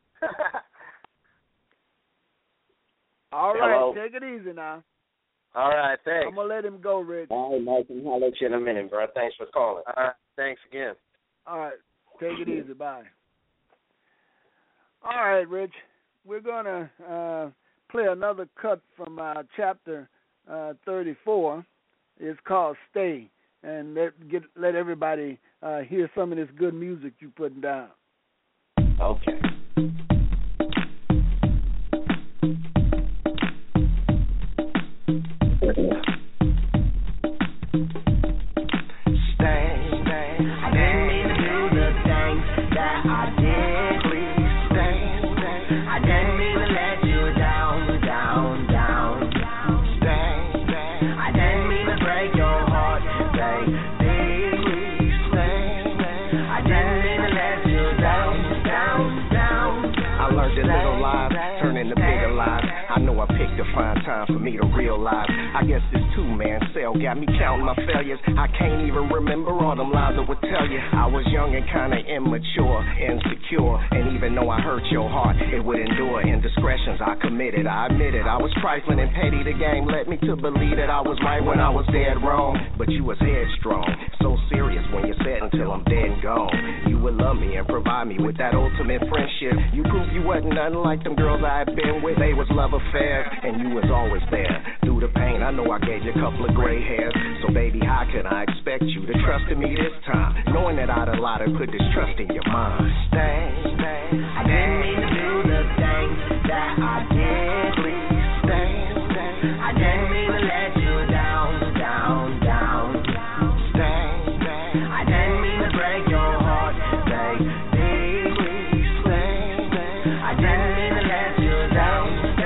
All right, hello. Take it easy now.
All right, thanks.
I'm going to let him go, Rich.
All right, Mike, I'll let you in a minute, bro. Thanks for calling. All right, thanks again.
All right, take it easy. Bye. All right, Rich. We're going to play another cut from chapter 34. It's called Stay, and let everybody hear some of this good music you're putting down.
Okay. Find time for me to realize I guess this 2-man cell got me counting my failures. I can't even remember all them lies I would tell you. I was young and kinda immature, insecure, and even though I hurt your heart, it would endure indiscretions I committed. I admit it, I was trifling and petty. The game led me to believe that I was right when I was dead wrong. But you was headstrong, so serious when you said until I'm dead and gone. You would love me and provide me with that ultimate friendship. You proved you wasn't nothing like them girls I had been with. They was love affairs, and you was always there. Through the pain, I know I gave you a couple of gray hairs. So baby, how can I expect you to trust in me this time? Knowing that I'd lied and put this trust in your mind. Stay. I didn't mean to do the things that I did. Please stay. I didn't mean to let you down. Stay. I didn't mean to break your heart. Baby, please stay. I didn't mean to let you down.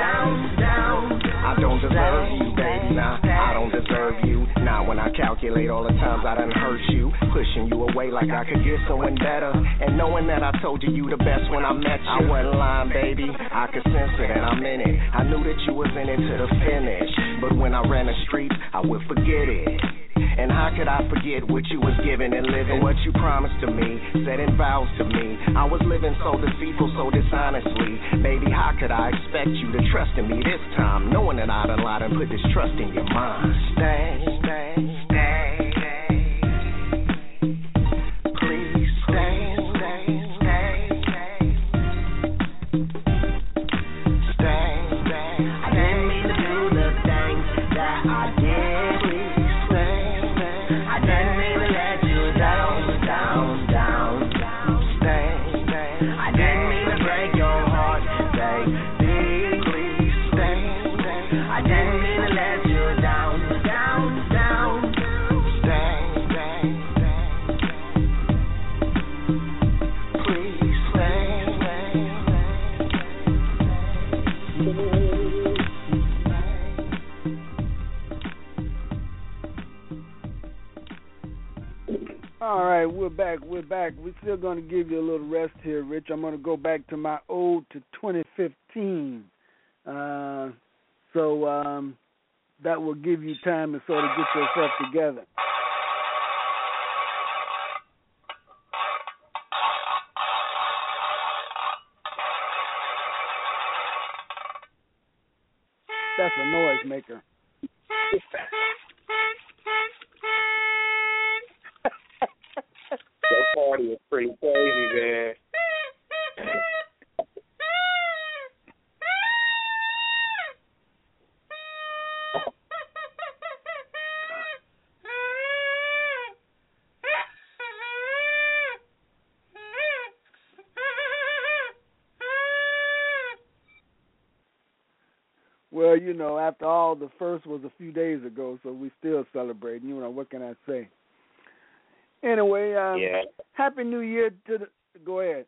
I don't deserve you, baby, nah, I don't deserve you. Not when I calculate all the times I done hurt you, pushing you away like I could get someone better. And knowing that I told you the best when I met you, I wasn't lying, baby, I could sense it and I'm in it. I knew that you was in it to the finish, but when I ran the streets, I would forget it. And how could I forget what you was giving and living, what you promised to me, setting vows to me. I was living so deceitful, so dishonestly. Baby, how could I expect you to trust in me this time, knowing that I done lied and put this trust in your mind? Stay. Please stay. I didn't mean to do the things that I did. Please stay. I didn't mean to let you down. Stay. I didn't mean to break your heart, baby. Please stay. I didn't mean to let you down. Stay. Please stay.
All right, we're back. We're still going to give you a little rest here, Rich. I'm going to go back to my ode to 2015. So that will give you time to sort of get yourself together. That's a noise maker.
That party is pretty crazy, man.
Well, after all, the first was a few days ago, so we still celebrating. What can I say? Anyway, Happy New Year to the. Go ahead.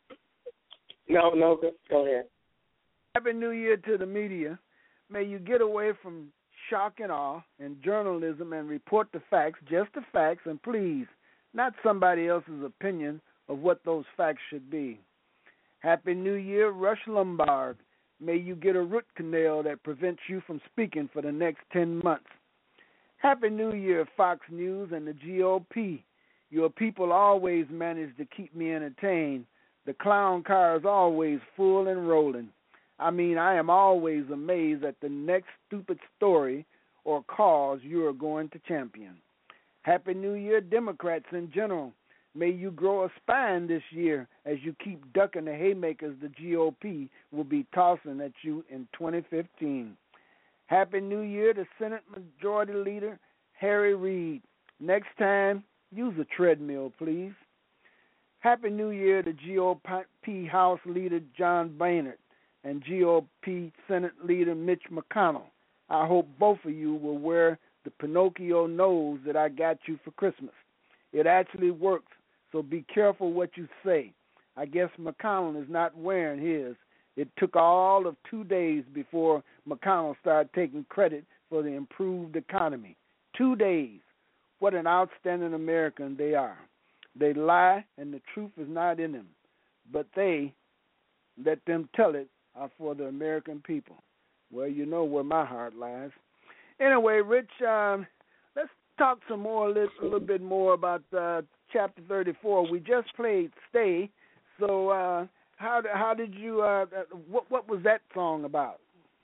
No, go ahead.
Happy New Year to the media. May you get away from shock and awe and journalism and report the facts, just the facts, and please, not somebody else's opinion of what those facts should be. Happy New Year, Rush Limbaugh. May you get a root canal that prevents you from speaking for the next 10 months. Happy New Year, Fox News and the GOP. Your people always manage to keep me entertained. The clown car is always full and rolling. I am always amazed at the next stupid story or cause you are going to champion. Happy New Year, Democrats in general. May you grow a spine this year as you keep ducking the haymakers the GOP will be tossing at you in 2015. Happy New Year to Senate Majority Leader Harry Reid. Next time, use a treadmill, please. Happy New Year to GOP House Leader John Boehner and GOP Senate Leader Mitch McConnell. I hope both of you will wear the Pinocchio nose that I got you for Christmas. It actually works, so be careful what you say. I guess McConnell is not wearing his. It took all of 2 days before McConnell started taking credit for the improved economy. 2 days. What an outstanding American they are. They lie, and the truth is not in them, but they, let them tell it, are for the American people. Well, you know where my heart lies. Anyway, Rich, let's talk some more, a little bit more about Chapter 34. We just played Stay, so how did you, what was that song about?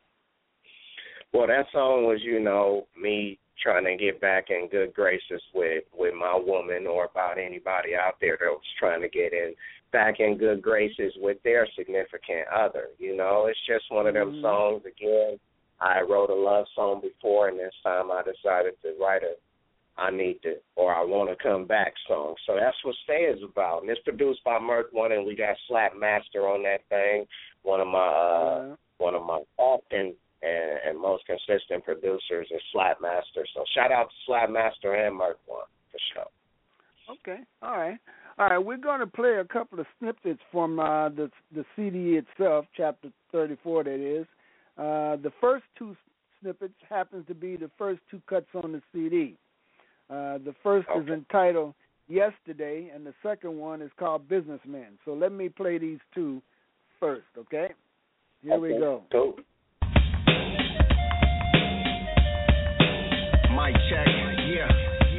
Well, that song was, me trying to get back in good graces with my woman, or about anybody out there that was trying to get back in good graces with their significant other. It's just one of them songs. Again, I wrote a love song before, and this time I decided to write I want to come back song. So that's what Stay is about. And it's produced by Merc One, and we got Slap Master on that thing. One of my often and most consistent producers is Slap Master. So shout out to Slap Master and Merc One for sure.
Okay, all right. We're going to play a couple of snippets from the CD itself, Chapter 34. That is, the first two snippets happens to be the first two cuts on the CD. The first is entitled Yesterday, and the second one is called Businessman. So let me play these two first, okay? Here we go.
Cool.
Mic check, yeah.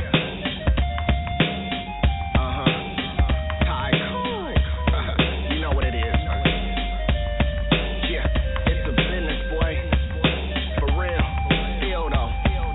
You know what it is. Yeah, it's a business, boy. For real. Feel though.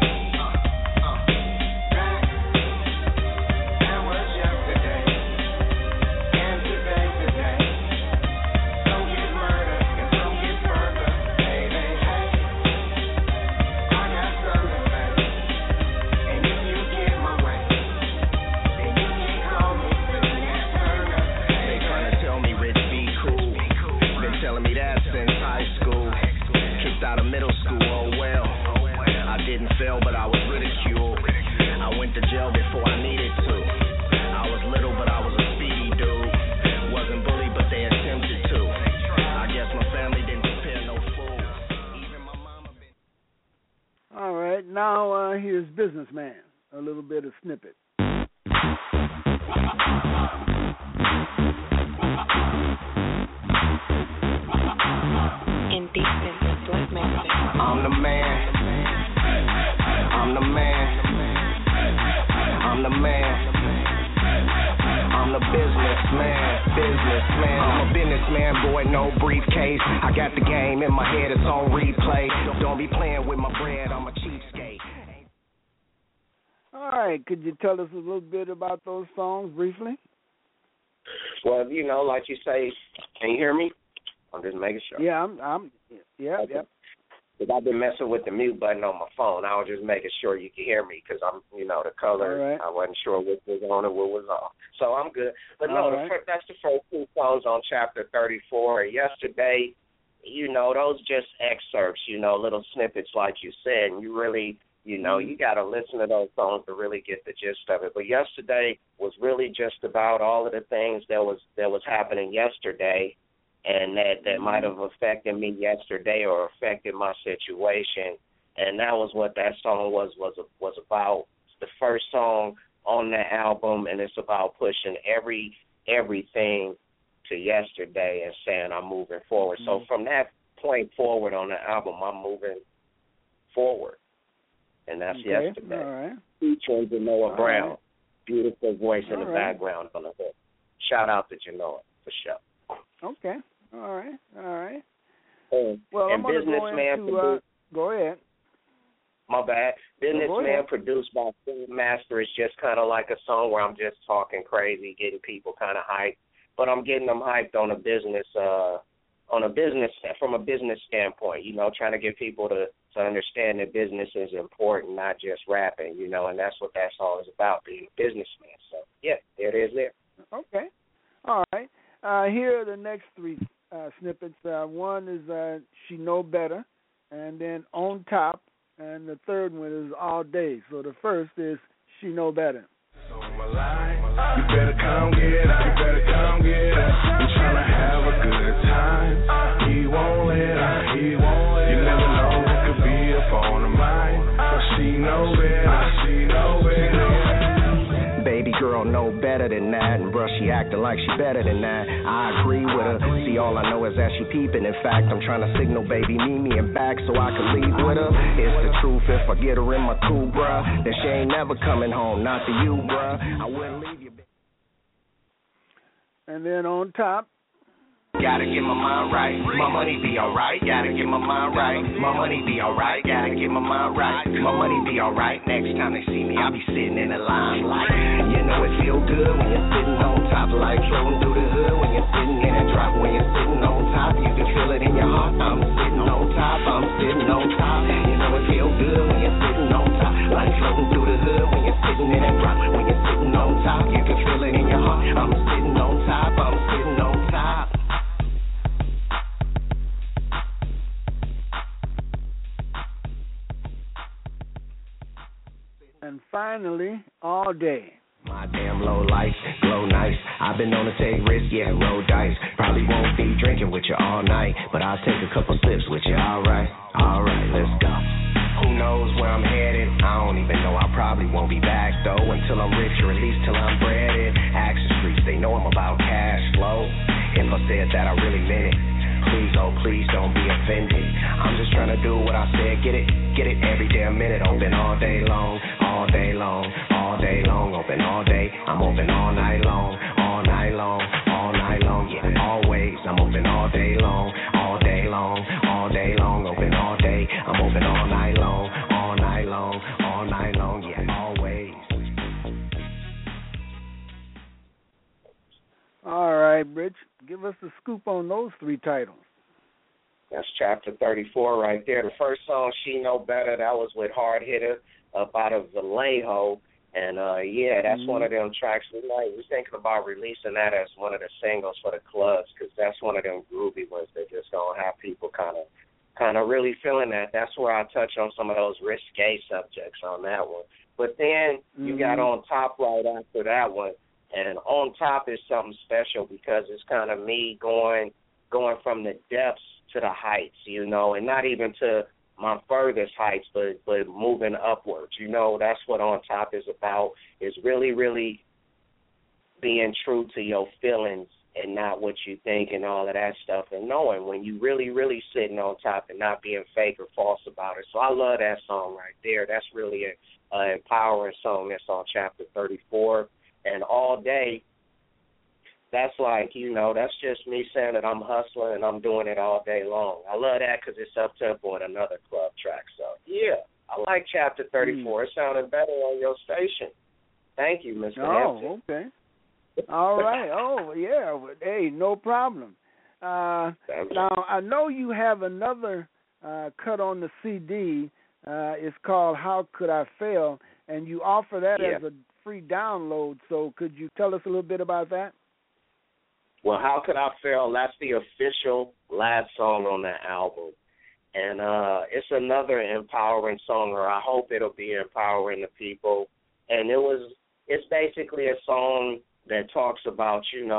That was yesterday. And today. Don't get murdered and don't get further. Hey, hey. I got something to say. And if you get my way, then you can call me Business Turner. They trying to tell me Rich be cool. Been telling me that since high school. Kicked out of middle school, oh well. I didn't fail, but I was ridiculed. I went to jail before I needed to. I was little, but I was a speedy dude. Wasn't bullied, but they attempted to. I guess my family didn't prepare no fool. Even my mama been.
All right, now here's Businessman, a little bit of snippet.
Indecent Black Magazine.
I'm the man. I'm the man. I'm the man. I'm the businessman. I'm a businessman, boy, no briefcase. I got the game in my head, it's on replay. Don't be playing with my bread, I'm a cheapskate.
All right, could you tell us a little bit about those songs briefly?
Well, like you say, can you hear me? I'm just making sure.
Yeah, Yep.
Because I've been messing with the mute button on my phone. I was just making sure you can hear me because I'm, the color.
Right.
I wasn't sure what was on and what was off. So I'm good. But no,
right.
that's the first two songs on Chapter 34. Yesterday those just excerpts, little snippets like you said, and you really, you got to listen to those songs to really get the gist of it. But yesterday was really just about all of the things that was happening yesterday, and that might have affected me yesterday or affected my situation, and that was what that song was about. It's the first song on the album, and it's about pushing everything to yesterday and saying I'm moving forward. So from that point forward on the album, I'm moving forward, and that's yesterday.
All right.
Featuring Genoa Brown,
right.
Beautiful voice in the background on the hook. Shout out to Genoa for sure.
Okay. All right.
Well,
I'm going to go into. Go ahead.
My bad. Businessman produced by Film Master is just kind of like a song where I'm just talking crazy, getting people kind of hyped. But I'm getting them hyped on a business from a business standpoint, trying to get people to understand that business is important, not just rapping, and that's what that song is about, being a businessman. So, yeah, there it is there.
Okay. All right. Here are the next three snippets. One is She Know Better, and then On Top, and the third one is All Day. So the first is She Know Better.
You better come get her, I'm tryna have a good time. He won't let her, you never know what could be up on her mind. But she know better,
Baby girl know better than that, and bruh, she acting like she better than that. I agree with her. See, all I know is that she peeping. In fact, I'm trying to signal baby meet me and back so I can leave with her. It's the truth. If I get her in my cool, bruh, then she ain't never coming home. Not to you, bruh. I wouldn't leave you.
And then On Top.
Gotta get my mind right, my money be alright. Gotta get my mind right, my money be alright. Gotta get my mind right, my money be alright. Next time they see me, I'll be sitting in the limelight. It feel good when you're sitting on top, like floating through the hood. When you're sitting in a drop, when you're sitting on top, you can feel it in your heart. I'm sitting on top, I'm sitting on top. It feel good when you're sitting on top, like floating through the hood. When you're sitting in a drop, when you're sitting on top, you can feel it in your heart. I'm sitting on top, I'm sitting on top.
And finally, All Day.
My damn low life, glow nice. I've been known to take risks, roll dice. Probably won't be drinking with you all night, but I'll take a couple sips with you, alright, let's go. Who knows where I'm headed? I don't even know, I probably won't be back though until I'm rich, or at least till I'm breaded. Action streets, they know I'm about cash flow. If I said that, I really meant it. Please, oh please, don't be offended. I'm just trying to do what I said, get it every damn minute. Open all day long, all day long, all day long. Open all day, I'm open all night long, all night long, all night long. Yeah, always, I'm open all day long, all day long, all day long. Open all day, I'm open all night long, all night long, all night long. Yeah, always.
All right, Rich, give us the scoop on those three titles.
That's chapter 34 right there. The first song, She Know Better, that was with Hard Hitter up out of Vallejo. And, that's one of them tracks. We're thinking about releasing that as one of the singles for the clubs, because that's one of them groovy ones that just going to have people kind of really feeling that. That's where I touch on some of those risque subjects on that one. But then you got On Top right after that one. And On Top is something special because it's kind of me going from the depths to the heights, and not even to my furthest heights, but moving upwards. That's what On Top is about, is really, really being true to your feelings and not what you think and all of that stuff, and knowing when you really, really sitting on top and not being fake or false about it. So I love that song right there. That's really an empowering song. That's on chapter 34. And All Day, that's like, that's just me saying that I'm hustling and I'm doing it all day long. I love that because it's up-tempo and another club track. So, yeah, I like chapter 34. It sounded better on your station. Thank you, Mr. Hampton.
Okay. All right. Oh, yeah. Hey, no problem. Now, I know you have another cut on the CD. It's called How Could I Fail? And you offer that as a free download. So could you tell us a little bit about that?
Well, How Could I Fail? That's the official last song on that album. And it's another empowering song, or I hope it'll be empowering the people. And it's basically a song that talks about,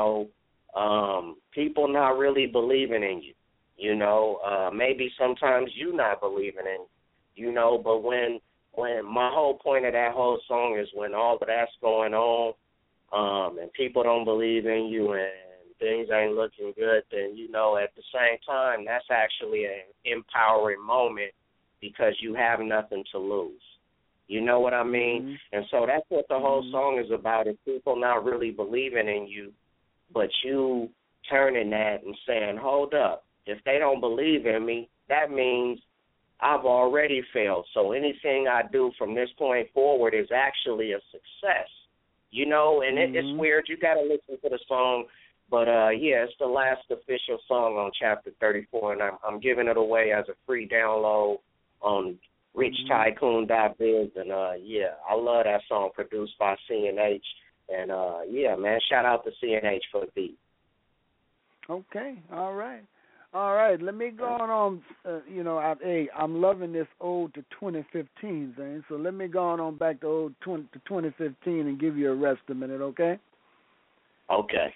people not really believing in you. Maybe sometimes you not believing in but when my whole point of that whole song is when all of that's going on, and people don't believe in you and things ain't looking good, then, at the same time, that's actually an empowering moment because you have nothing to lose. You know what I mean?
Mm-hmm.
And so that's what the whole song is about, is people not really believing in you, but you turning that and saying, hold up, if they don't believe in me, that means I've already failed. So anything I do from this point forward is actually a success. And it's weird. You got to listen to the song. But, it's the last official song on Chapter 34, and I'm giving it away as a free download on richtycoon.biz. And, I love that song produced by CNH. And, man, shout out to CNH for the beat.
Okay, all right. All right, let me go on. I'm loving this ode to 2015 thing, so let me go on back to ode to 2015 and give you a rest a minute, okay?
Okay.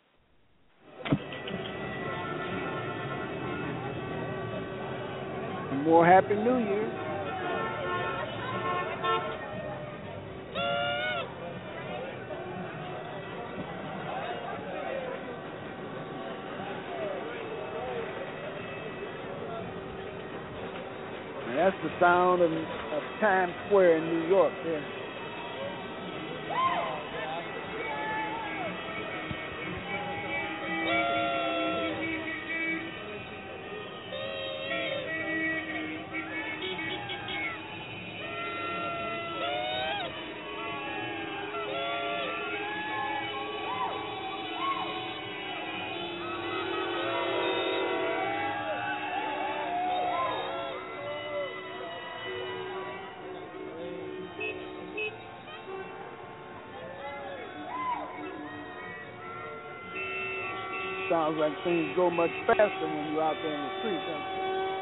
More Happy New Year. And that's the sound of Times Square in New York there. Sounds like things go much faster when you're out there in the street, don't it?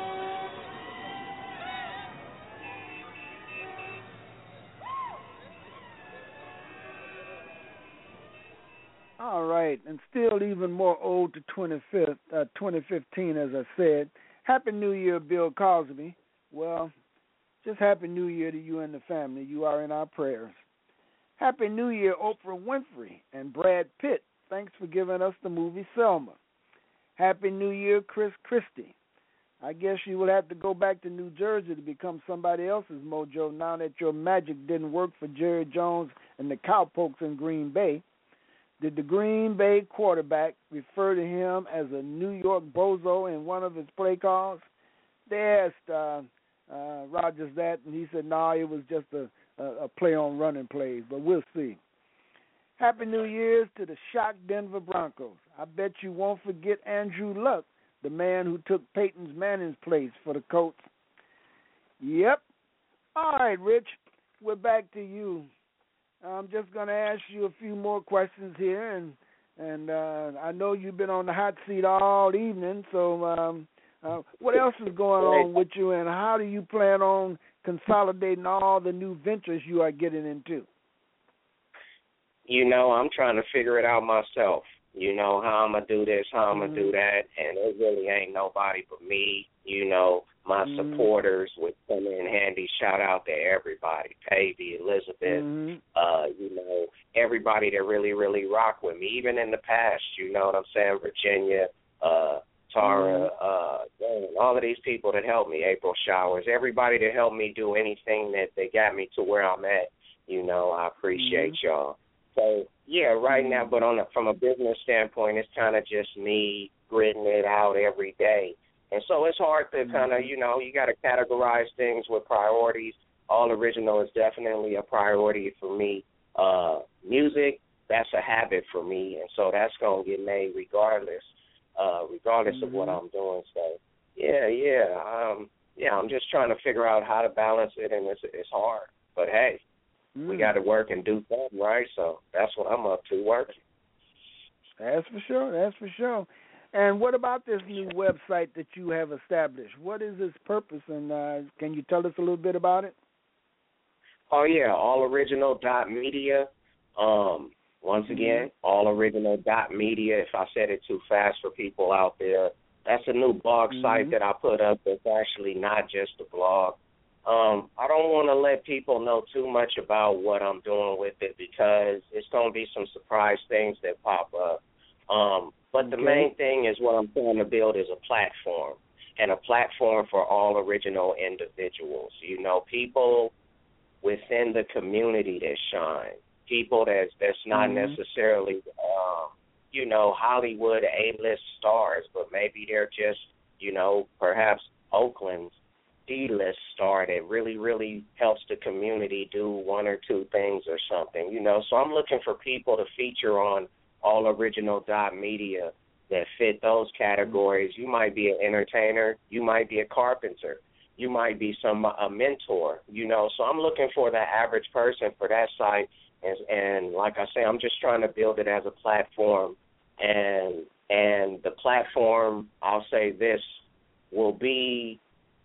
All right, and still even more ode to 2015, as I said. Happy New Year, Bill Cosby. Well, just Happy New Year to you and the family. You are in our prayers. Happy New Year, Oprah Winfrey and Brad Pitt. Thanks for giving us the movie Selma. Happy New Year, Chris Christie. I guess you will have to go back to New Jersey to become somebody else's mojo now that your magic didn't work for Jerry Jones and the Cowpokes in Green Bay. Did the Green Bay quarterback refer to him as a New York bozo in one of his play calls? They asked Rodgers that, and he said, no, it was just a play on running plays, but we'll see. Happy New Year's to the shocked Denver Broncos. I bet you won't forget Andrew Luck, the man who took Peyton Manning's place for the Colts. Yep. All right, Rich, we're back to you. I'm just going to ask you a few more questions here, and I know you've been on the hot seat all evening, so what else is going on with you, and how do you plan on consolidating all the new ventures you are getting into?
I'm trying to figure it out myself. How I'm going to do this, how I'm going to do that, and it really ain't nobody but me. My supporters would come in handy. Shout out to everybody, Pavey, Elizabeth, everybody that really, really rock with me, even in the past, you know what I'm saying, Virginia, Tara, all of these people that helped me, April Showers, everybody that helped me do anything that they got me to where I'm at, I appreciate y'all. So, right now, but from a business standpoint, it's kind of just me gritting it out every day. And so it's hard to kind of, you got to categorize things with priorities. All Original is definitely a priority for me. Music, that's a habit for me, and so that's going to get made regardless of what I'm doing. So, I'm just trying to figure out how to balance it, and it's hard. But, hey, we got to work and do something, right? So that's what I'm up to, working.
That's for sure. That's for sure. And what about this new website that you have established? What is its purpose, and can you tell us a little bit about it?
Oh, yeah, alloriginal.media. Once again, alloriginal.media. If I said it too fast for people out there, that's a new blog site that I put up that's actually not just a blog. I don't want to let people know too much about what I'm doing with it because it's going to be some surprise things that pop up. But the main thing is what I'm trying to build is a platform, and a platform for all original individuals. You know, people within the community that shine, people that's not necessarily, you know, Hollywood A-list stars, but maybe they're just, you know, perhaps Oakland's D-list star that really, really helps the community do one or two things or something, you know. So I'm looking for people to feature on alloriginal.media that fit those categories. You might be an entertainer. You might be a carpenter. You might be a mentor, you know. So I'm looking for the average person for that site. And like I say, I'm just trying to build it as a platform. And the platform, I'll say this, will be,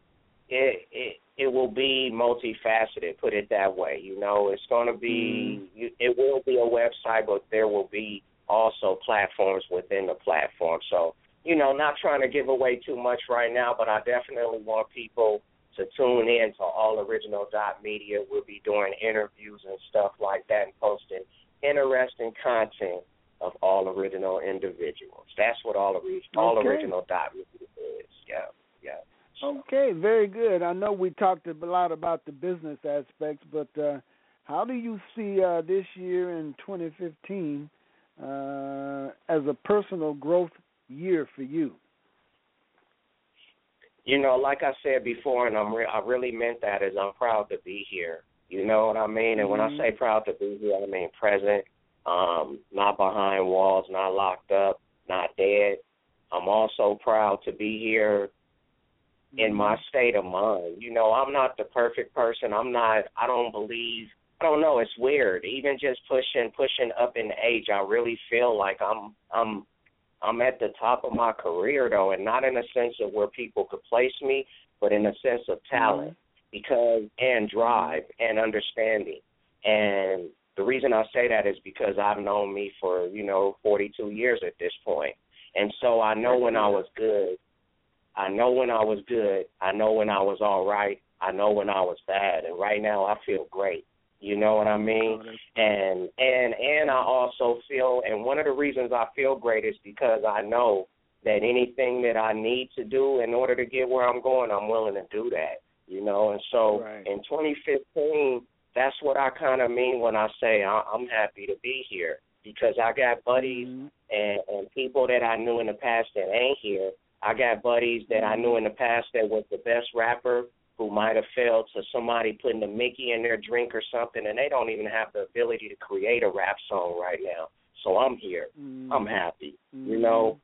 it will be multifaceted, put it that way. You know, it's going to be, it will be a website, but there will be also platforms within the platform. So, you know, not trying to give away too much right now, but I definitely want people to tune in to alloriginal.media. We'll be doing interviews and stuff like that and posting interesting content of all original individuals. That's what alloriginal.media is. Yeah.
Okay, very good. I know we talked a lot about the business aspects, but how do you see this year in 2015 as a personal growth year for you?
You know, like I said before, and I really meant that, is I'm proud to be here. You know what I mean? And when I say proud to be here, I mean present, not behind walls, not locked up, not dead. I'm also proud to be here in my state of mind. You know, I'm not the perfect person. I don't know, it's weird. Even just pushing up in age, I really feel like I'm at the top of my career, though, and not in a sense of where people could place me, but in a sense of talent, and drive and understanding. And the reason I say that is because I've known me for, 42 years at this point. And so I know when I was good. I know when I was good. I know when I was all right. I know when I was bad. And right now I feel great. You know what I mean? And I also feel, and one of the reasons I feel great is because I know that anything that I need to do in order to get where I'm going, I'm willing to do that, you know. And so in 2015, that's what I kind of mean when I say I'm happy to be here, because I got buddies and people that I knew in the past that ain't here. I got buddies that I knew in the past that was the best rapper who might have fell to somebody putting a Mickey in their drink or something, and they don't even have the ability to create a rap song right now. So I'm here. I'm happy. You know,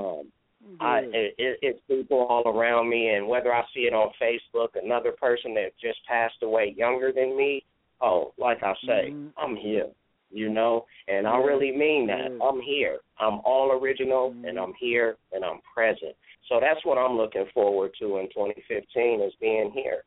it's people all around me, and whether I see it on Facebook, another person that just passed away younger than me, like I say, I'm here. You know, and I really mean that. I'm here. I'm all original, and I'm here, and I'm present. So that's what I'm looking forward to in 2015, is being here.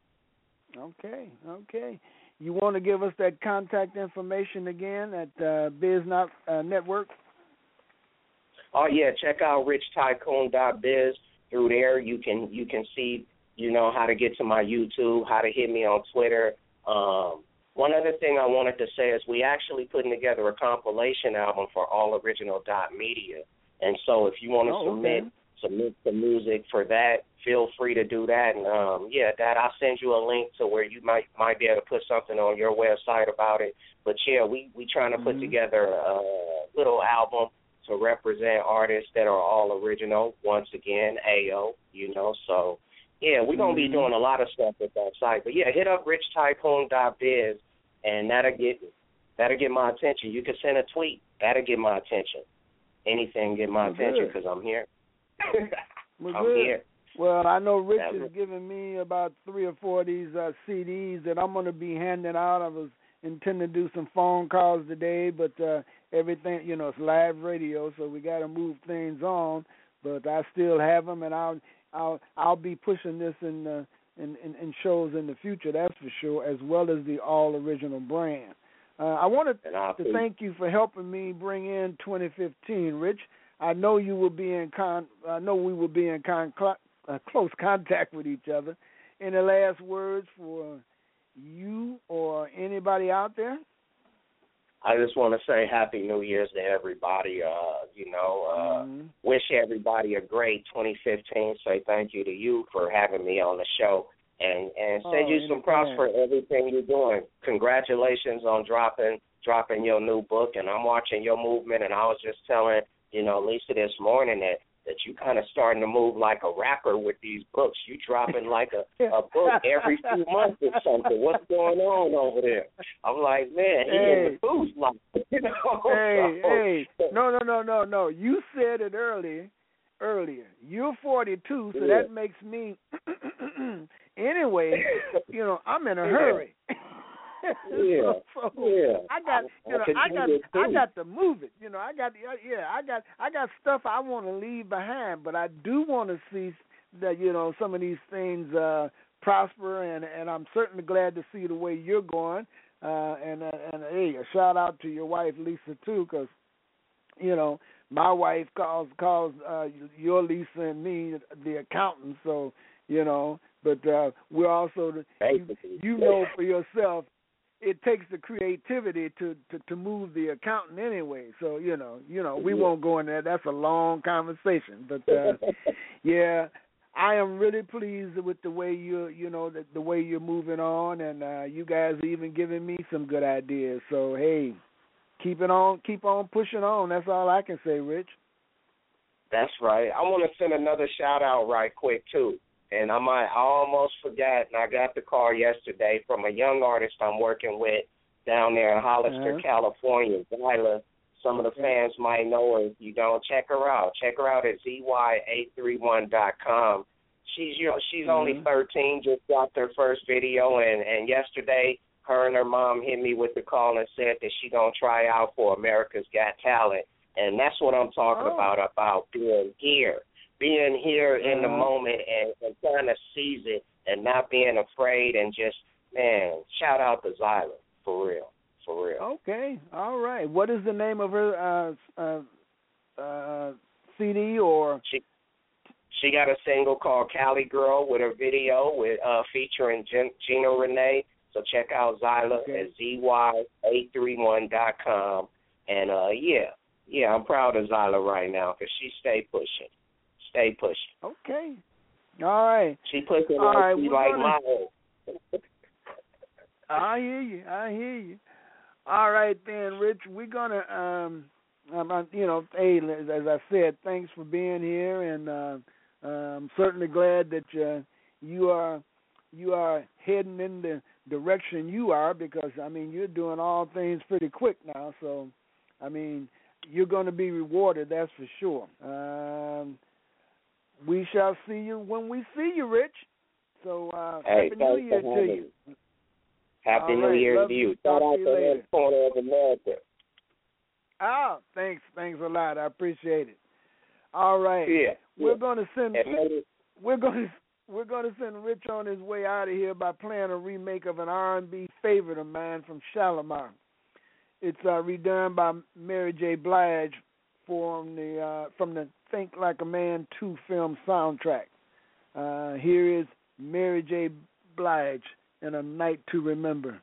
Okay. You want to give us that contact information again at BizNot Network?
Oh, yeah. Check out richtycoon.biz. Through there, you can see, how to get to my YouTube, how to hit me on Twitter. One other thing I wanted to say is we actually putting together a compilation album for alloriginal.media. And so if you want to submit the music for that, feel free to do that. And, I'll send you a link to where you might be able to put something on your website about it. But, we trying to put together a little album to represent artists that are all original, once again, AO, So, we're going to be doing a lot of stuff with that site. But, hit up richtycoon.biz, and that'll get my attention. You can send a tweet. That'll get my attention. Anything get my attention, because I'm here. I'm here.
Well, I know Rich has given me about 3 or 4 of these CDs that I'm going to be handing out. I was intend to do some phone calls today, but everything, it's live radio, so we got to move things on. But I still have them, and I'll be pushing this in shows in the future. That's for sure, as well as the All Original brand. I wanted to thank you for helping me bring in 2015, Rich. I know you will be in close contact with each other. Any last words for you or anybody out there?
I just want to say Happy New Year's to everybody. Wish everybody a great 2015. Say thank you to you for having me on the show, and send you some props for everything you're doing. Congratulations on dropping your new book, and I'm watching your movement. And I was just telling Lisa this morning that you kind of starting to move like a rapper with these books. You dropping like a book every few months or something. What's going on over there? I'm like, man, he in the booth, like,
Hey, no. You said it earlier. You're 42, so that makes me. Anyway, I'm in a hurry. I got to move it. I got stuff I want to leave behind, but I do want to see that some of these things prosper, and I'm certainly glad to see the way you're going. And hey, a shout out to your wife Lisa too, because my wife calls your Lisa and me the accountant. So but we're also for yourself. It takes the creativity to move the accountant anyway. So, we won't go in there. That's a long conversation. But, I am really pleased with the way the way you're moving on, and you guys are even giving me some good ideas. So, hey, keep on pushing on. That's all I can say, Rich.
That's right. I want to send another shout-out right quick, too. And I almost forgot, and I got the call yesterday from a young artist I'm working with down there in Hollister, California, Zyla. Some of the fans might know her. If you don't, check her out. Check her out at zy831.com. She's only 13, just dropped her first video, and yesterday her and her mom hit me with the call and said that she's going to try out for America's Got Talent. And that's what I'm talking about being here. Being here in the moment and trying to seize it and not being afraid, and just, man, shout out to Zyla, for real.
Okay, all right. What is the name of her CD or?
She got a single called Cali Girl with a video with featuring Gina Renee. So check out Zyla at zy831.com. And, I'm proud of Zyla right now because she stay pushing.
Okay. All right.
She pushing like she like my own.
I hear you. All right then, Rich. We're gonna, hey, as I said, thanks for being here, and I'm certainly glad that you are heading in the direction you are, because you're doing all things pretty quick now. So, you're going to be rewarded. That's for sure. We shall see you when we see you, Rich. So, Happy New Year to you.
Happy New Year to you. Shout out to the corner of America.
Oh, thanks a lot. I appreciate it. All right. We're going to send Rich on his way out of here by playing a remake of an R&B favorite of mine from Shalimar. It's redone by Mary J. Blige from the Think Like a Man 2 film soundtrack. Here is Mary J. Blige in A Night to Remember.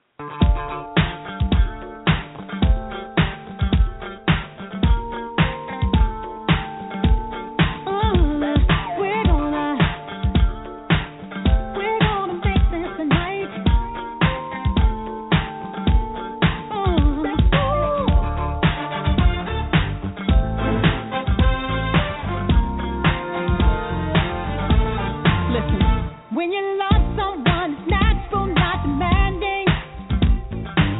When you love someone, it's natural not demanding.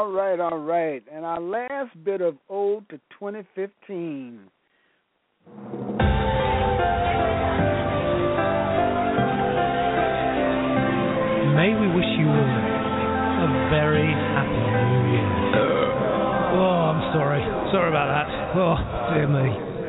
All right. And our last bit of Ode to 2015.
May we wish you all a very happy New Year. Oh, I'm sorry. Sorry about that. Oh, dear me.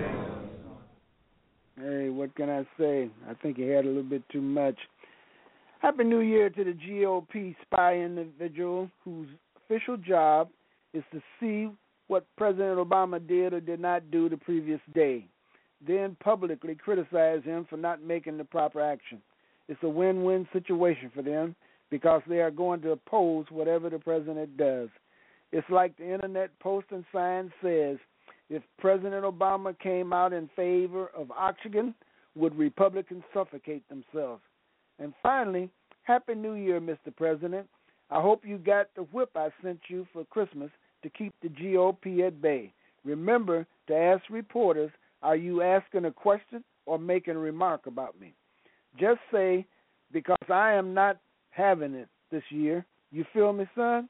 Hey, what can I say? I think he had a little bit too much. Happy New Year to the GOP spy individual whose official job is to see what President Obama did or did not do the previous day, then publicly criticize him for not making the proper action. It's a win-win situation for them because they are going to oppose whatever the president does. It's like the internet post and sign says, if President Obama came out in favor of oxygen, would Republicans suffocate themselves? And finally, Happy New Year, Mr. President. I hope you got the whip I sent you for Christmas to keep the GOP at bay. Remember to ask reporters, are you asking a question or making a remark about me? Just say, because I am not having it this year. You feel me, son?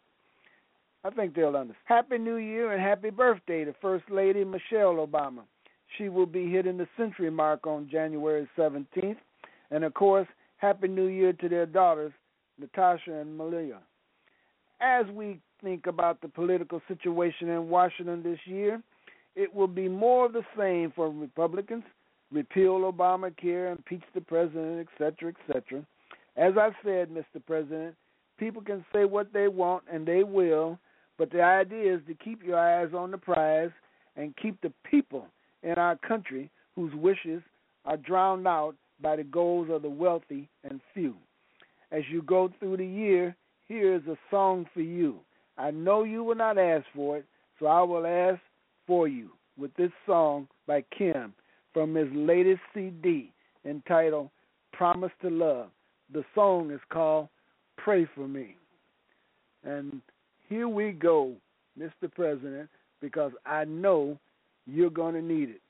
I think they'll understand. Happy New Year and happy birthday to First Lady Michelle Obama. She will be hitting the century mark on January 17th. And, of course, Happy New Year to their daughters, Natasha and Malia. As we think about the political situation in Washington this year, it will be more of the same for Republicans. Repeal Obamacare, impeach the president, etc., etc. As I said, Mr. President, people can say what they want, and they will, but the idea is to keep your eyes on the prize and keep the people in our country whose wishes are drowned out by the goals of the wealthy and few. As you go through the year, here is a song for you. I know you will not ask for it, so I will ask for you with this song by Kim from his latest CD entitled Promise to Love. The song is called Pray for Me. And here we go, Mr. President, because I know you're going to need it.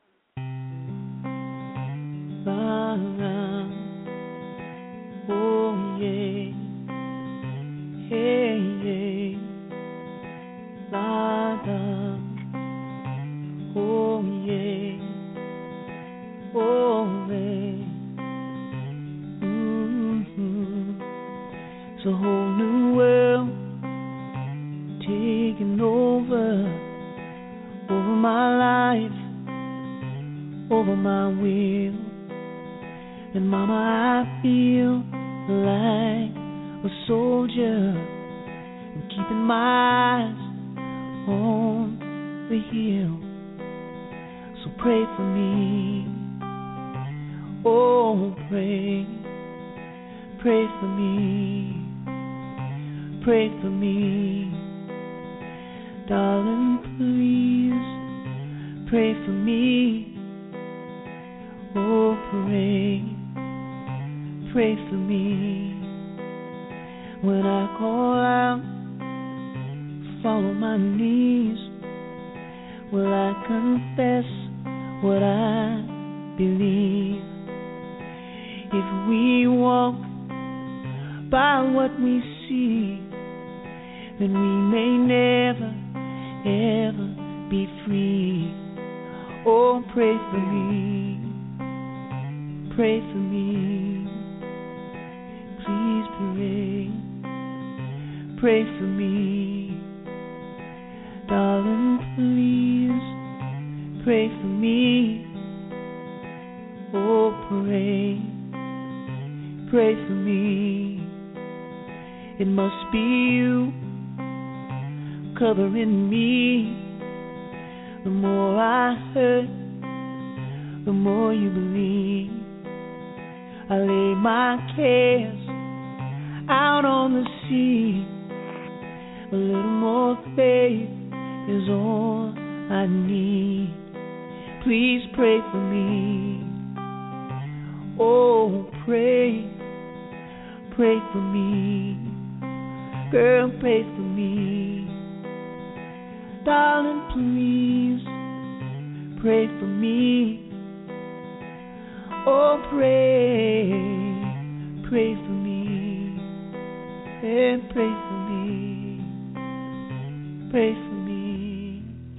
Oh, yeah. Hey, yeah. La-da. Oh, yeah. Oh, yeah. It's a whole new world taking over my life, over my will. And mama, I feel like a soldier. I'm keeping my eyes on the hill. So pray for me. Oh, pray for me. Pray for me. Darling, please pray for me. Oh, pray for me. When I call out, fall on my knees. Will I confess what I believe? If we walk by what we see, then we may never, ever be free. Oh, pray for me. Pray for me. Please pray for me. Darling, please pray for me. Oh, pray for me. It must be you covering me. The more I hurt, the more you believe. I lay my cares out on the sea. A little more faith is all I need. Please pray for me. Oh, pray for me. Girl, pray for me. Darling, please pray for me. Oh, pray for me. And pray for me. pray for me.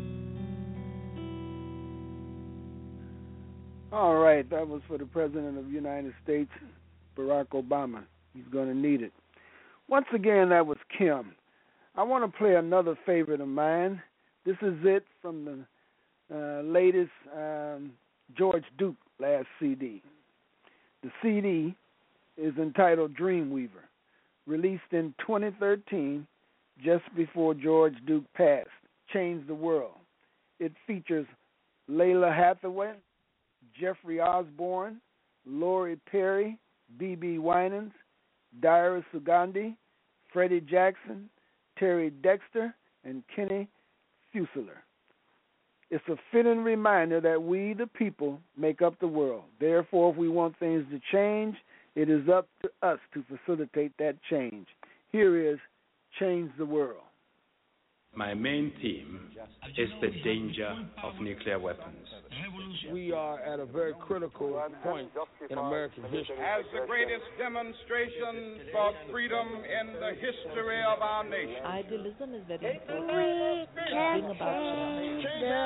All right, that was for the President of the United States, Barack Obama. He's going to need it. Once again, that was Kim. I want to play another favorite of mine. This is it from the latest George Duke last CD. The CD is entitled Dreamweaver, released in 2013, just before George Duke passed, changed the world. It features Layla Hathaway, Jeffrey Osborne, Lori Perry, B.B. Winans, Daira Sugandi, Freddie Jackson, Terry Dexter, and Kenny Fusilier. It's a fitting reminder that we, the people, make up the world. Therefore, if we want things to change, it is up to us to facilitate that change. Here is Change the World.
My main theme is the danger of nuclear weapons.
We are at a very critical point in American history.
As the greatest demonstration for freedom in the history of our nation.
Idealism is very important. Bring about change.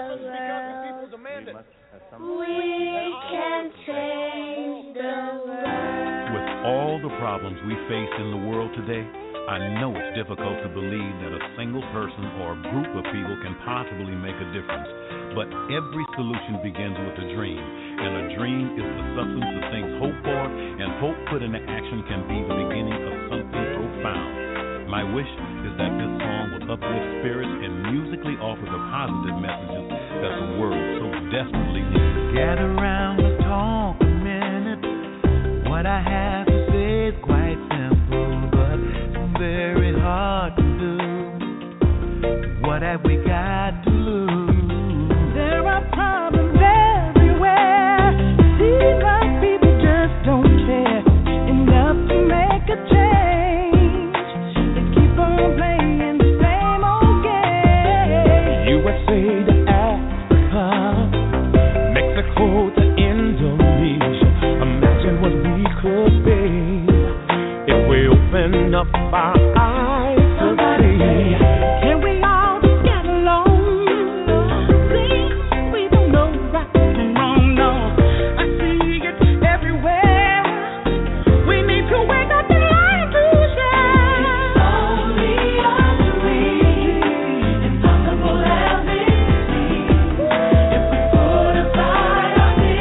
We can change the world.
With all the problems we face in the world today, I know it's difficult to believe that a single person or a group of people can possibly make a difference. But every solution begins with a dream, and a dream is the substance of things hoped for, and hope put into action can be the beginning of something profound. My wish is that this song will uplift spirits and musically offer the positive messages that the world so desperately needs.
Gather round and talk a minute. What I have to say is quite simple, but very hard to do. What have we got to lose? There are problems everywhere. Seems like people just don't care enough to make a change. They keep on playing the same old game. USA to Africa, Mexico to Indonesia. Imagine what we could be if we open up our eyes to see. Can we all just get along? See, we don't know right from wrong, no. I see it everywhere. We need to wake up and learn to share. It's only a dream, impossible as it seems. If we put aside our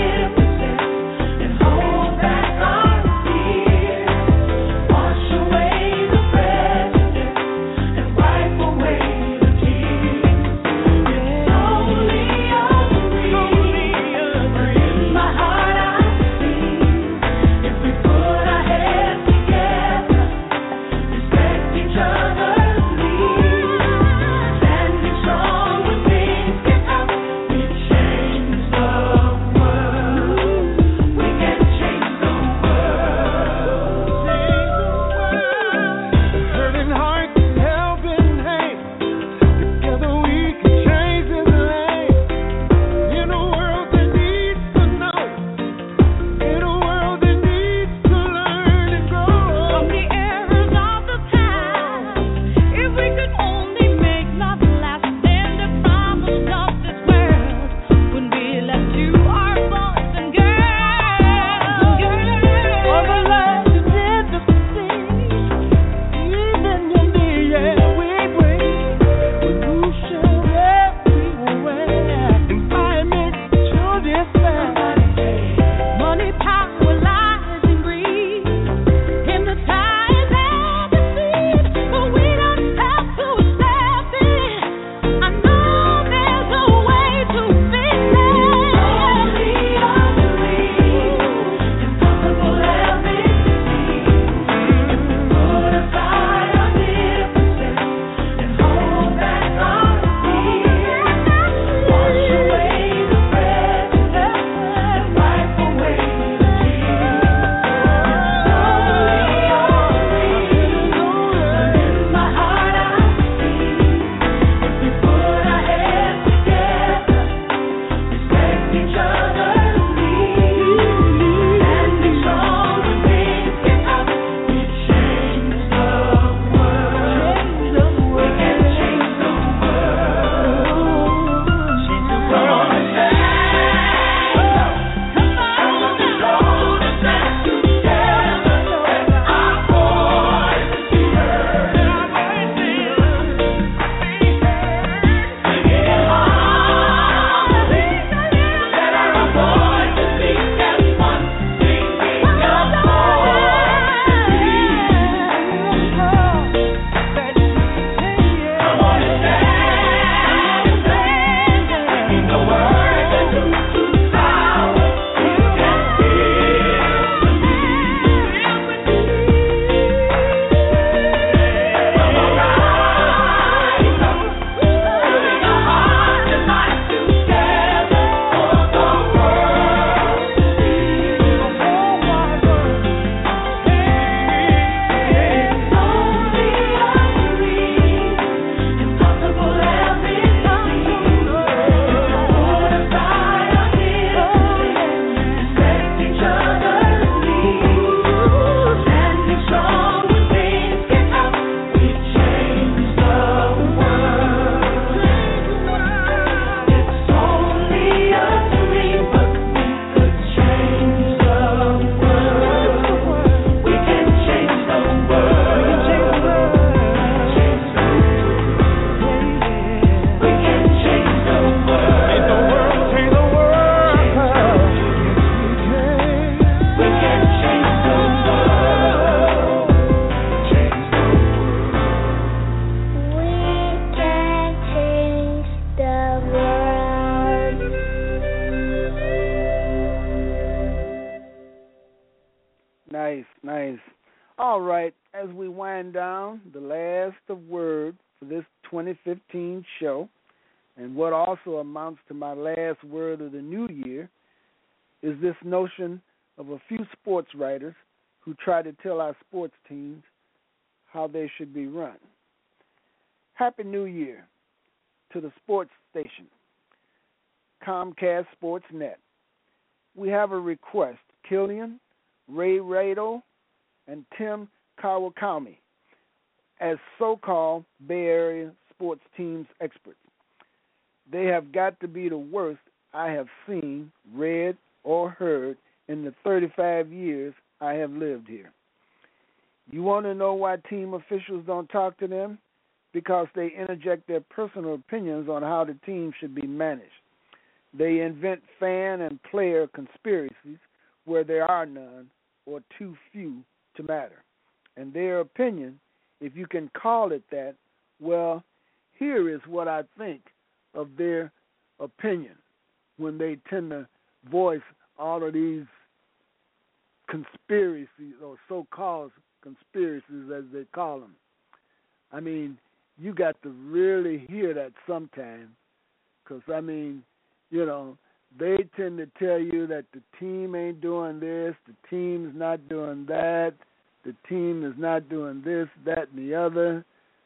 Nice, nice. All right, as we wind down, the last of word for this 2015 show, and what also amounts to my last word of the new year, is this notion of a few sports writers who try to tell our sports teams how they should be run. Happy New Year to the sports station, Comcast Sports Net. We have a request. Killian, Ray Rado, and Tim Kawakami as so-called Bay Area sports teams experts. They have got to be the worst I have seen, read, or heard in the 35 years I have lived here. You want to know why team officials don't talk to them? Because they interject their personal opinions on how the team should be managed. They invent fan and player conspiracies where there are none or too few to matter. And their opinion, if you can call it that, well, here is what I think of their opinion when they tend to voice all of these conspiracies or so-called conspiracies as they call them. I mean, you got to really hear that sometime because, I mean, you know, they tend to tell you that the team ain't doing this, the team's not doing that, the team is not doing this, that, and the other.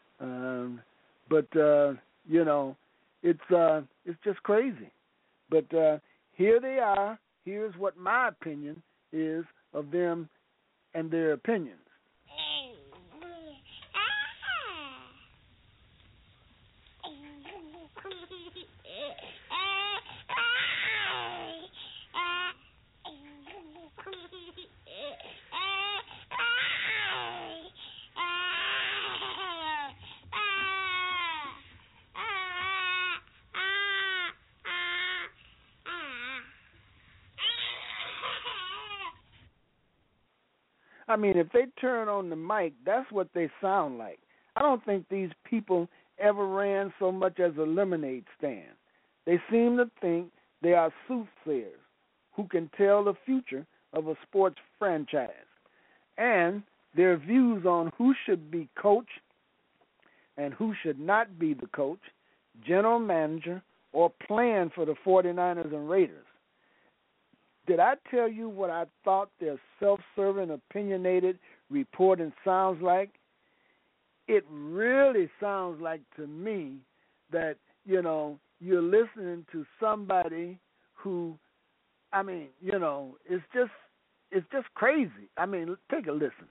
You know, it's just crazy. But here they are. Here's what my opinion is of them and their opinions. I mean, if they turn on the mic, that's what they sound like. I don't think these people ever ran so much as a lemonade stand. They seem to think they are soothsayers who can tell the future of a sports franchise. And their views on who should be coach and who should not be the coach, general manager, or plan for the 49ers and Raiders. Did I tell you what I thought their self-serving, opinionated reporting sounds like? It really sounds like to me that, you know, you're listening to somebody who, I mean, you know, it's just crazy. I mean, take a listen.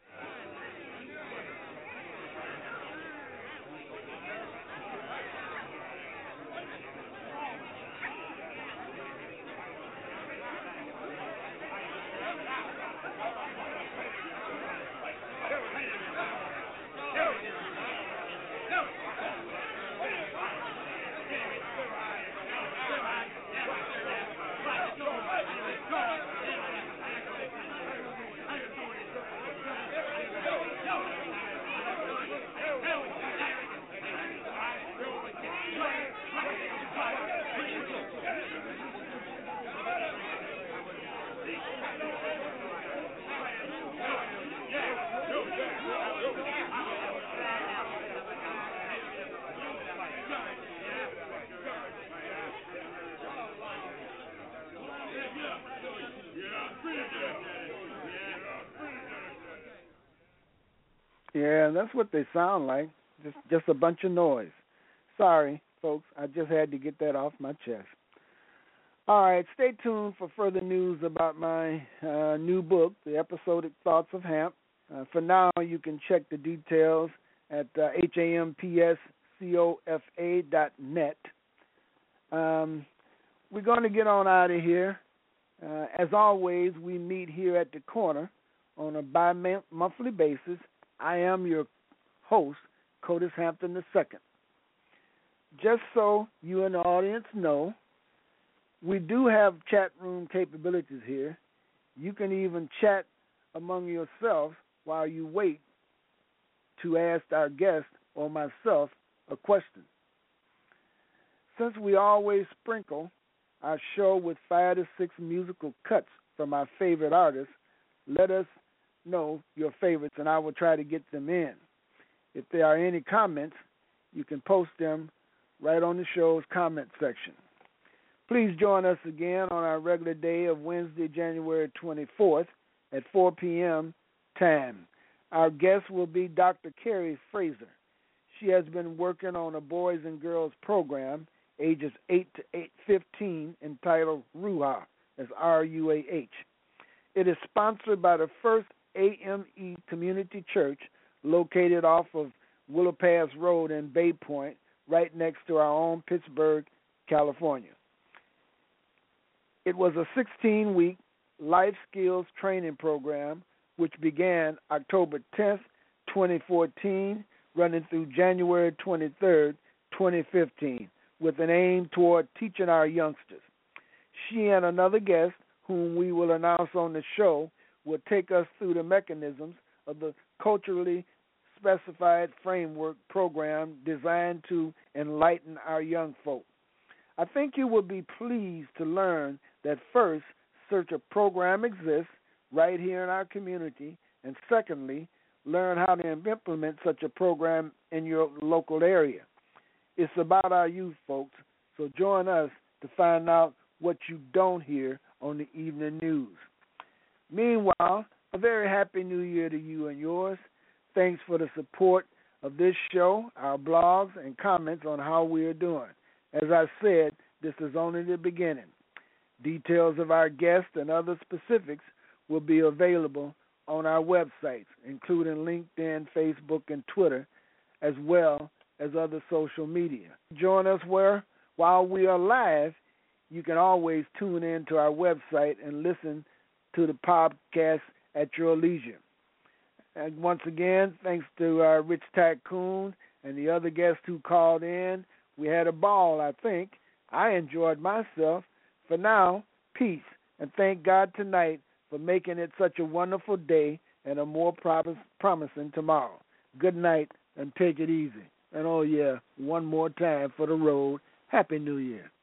Yeah, that's what they sound like. Just a bunch of noise. Sorry, folks. I just had to get that off my chest. All right, stay tuned for further news about my new book, The Episodic Thoughts of Hamp. For now, you can check the details at hampscofa.net. We're going to get on out of here. As always, we meet here at the corner on a bi-monthly basis. I am your host, Curtis Hampton II. Just so you and the audience know, we do have chat room capabilities here. You can even chat among yourselves while you wait to ask our guest or myself a question. Since we always sprinkle our show with 5 to 6 musical cuts from our favorite artists, let us know your favorites, and I will try to get them in. If there are any comments, you can post them right on the show's comment section. Please join us again on our regular day of Wednesday, January 24th at 4 p.m. time. Our guest will be Dr. Carrie Fraser. She has been working on a boys and girls program, ages 8 to 15, entitled RUAH, that's R-U-A-H. It is sponsored by the First AME Community Church, located off of Willow Pass Road in Bay Point, right next to our own Pittsburgh, California. It was a 16-week life skills training program which began October 10th, 2014, running through January 23rd, 2015, with an aim toward teaching our youngsters. She and another guest, whom we will announce on the show, will take us through the mechanisms of the culturally specified framework program designed to enlighten our young folk. I think you will be pleased to learn that first, such a program exists right here in our community, and secondly, learn how to implement such a program in your local area. It's about our youth, folks, so join us to find out what you don't hear on the evening news. Meanwhile, a very happy new year to you and yours. Thanks for the support of this show, our blogs, and comments on how we are doing. As I said, this is only the beginning. Details of our guests and other specifics will be available on our websites, including LinkedIn, Facebook, and Twitter, as well as other social media. Join us while we are live, you can always tune in to our website and listen to the podcast at your leisure. And once again, thanks to Rich Tycoon and the other guests who called in. We had a ball, I think. I enjoyed myself. For now, peace, and thank God tonight for making it such a wonderful day and a more promising tomorrow. Good night, and take it easy. And oh yeah, one more time for the road, Happy New Year.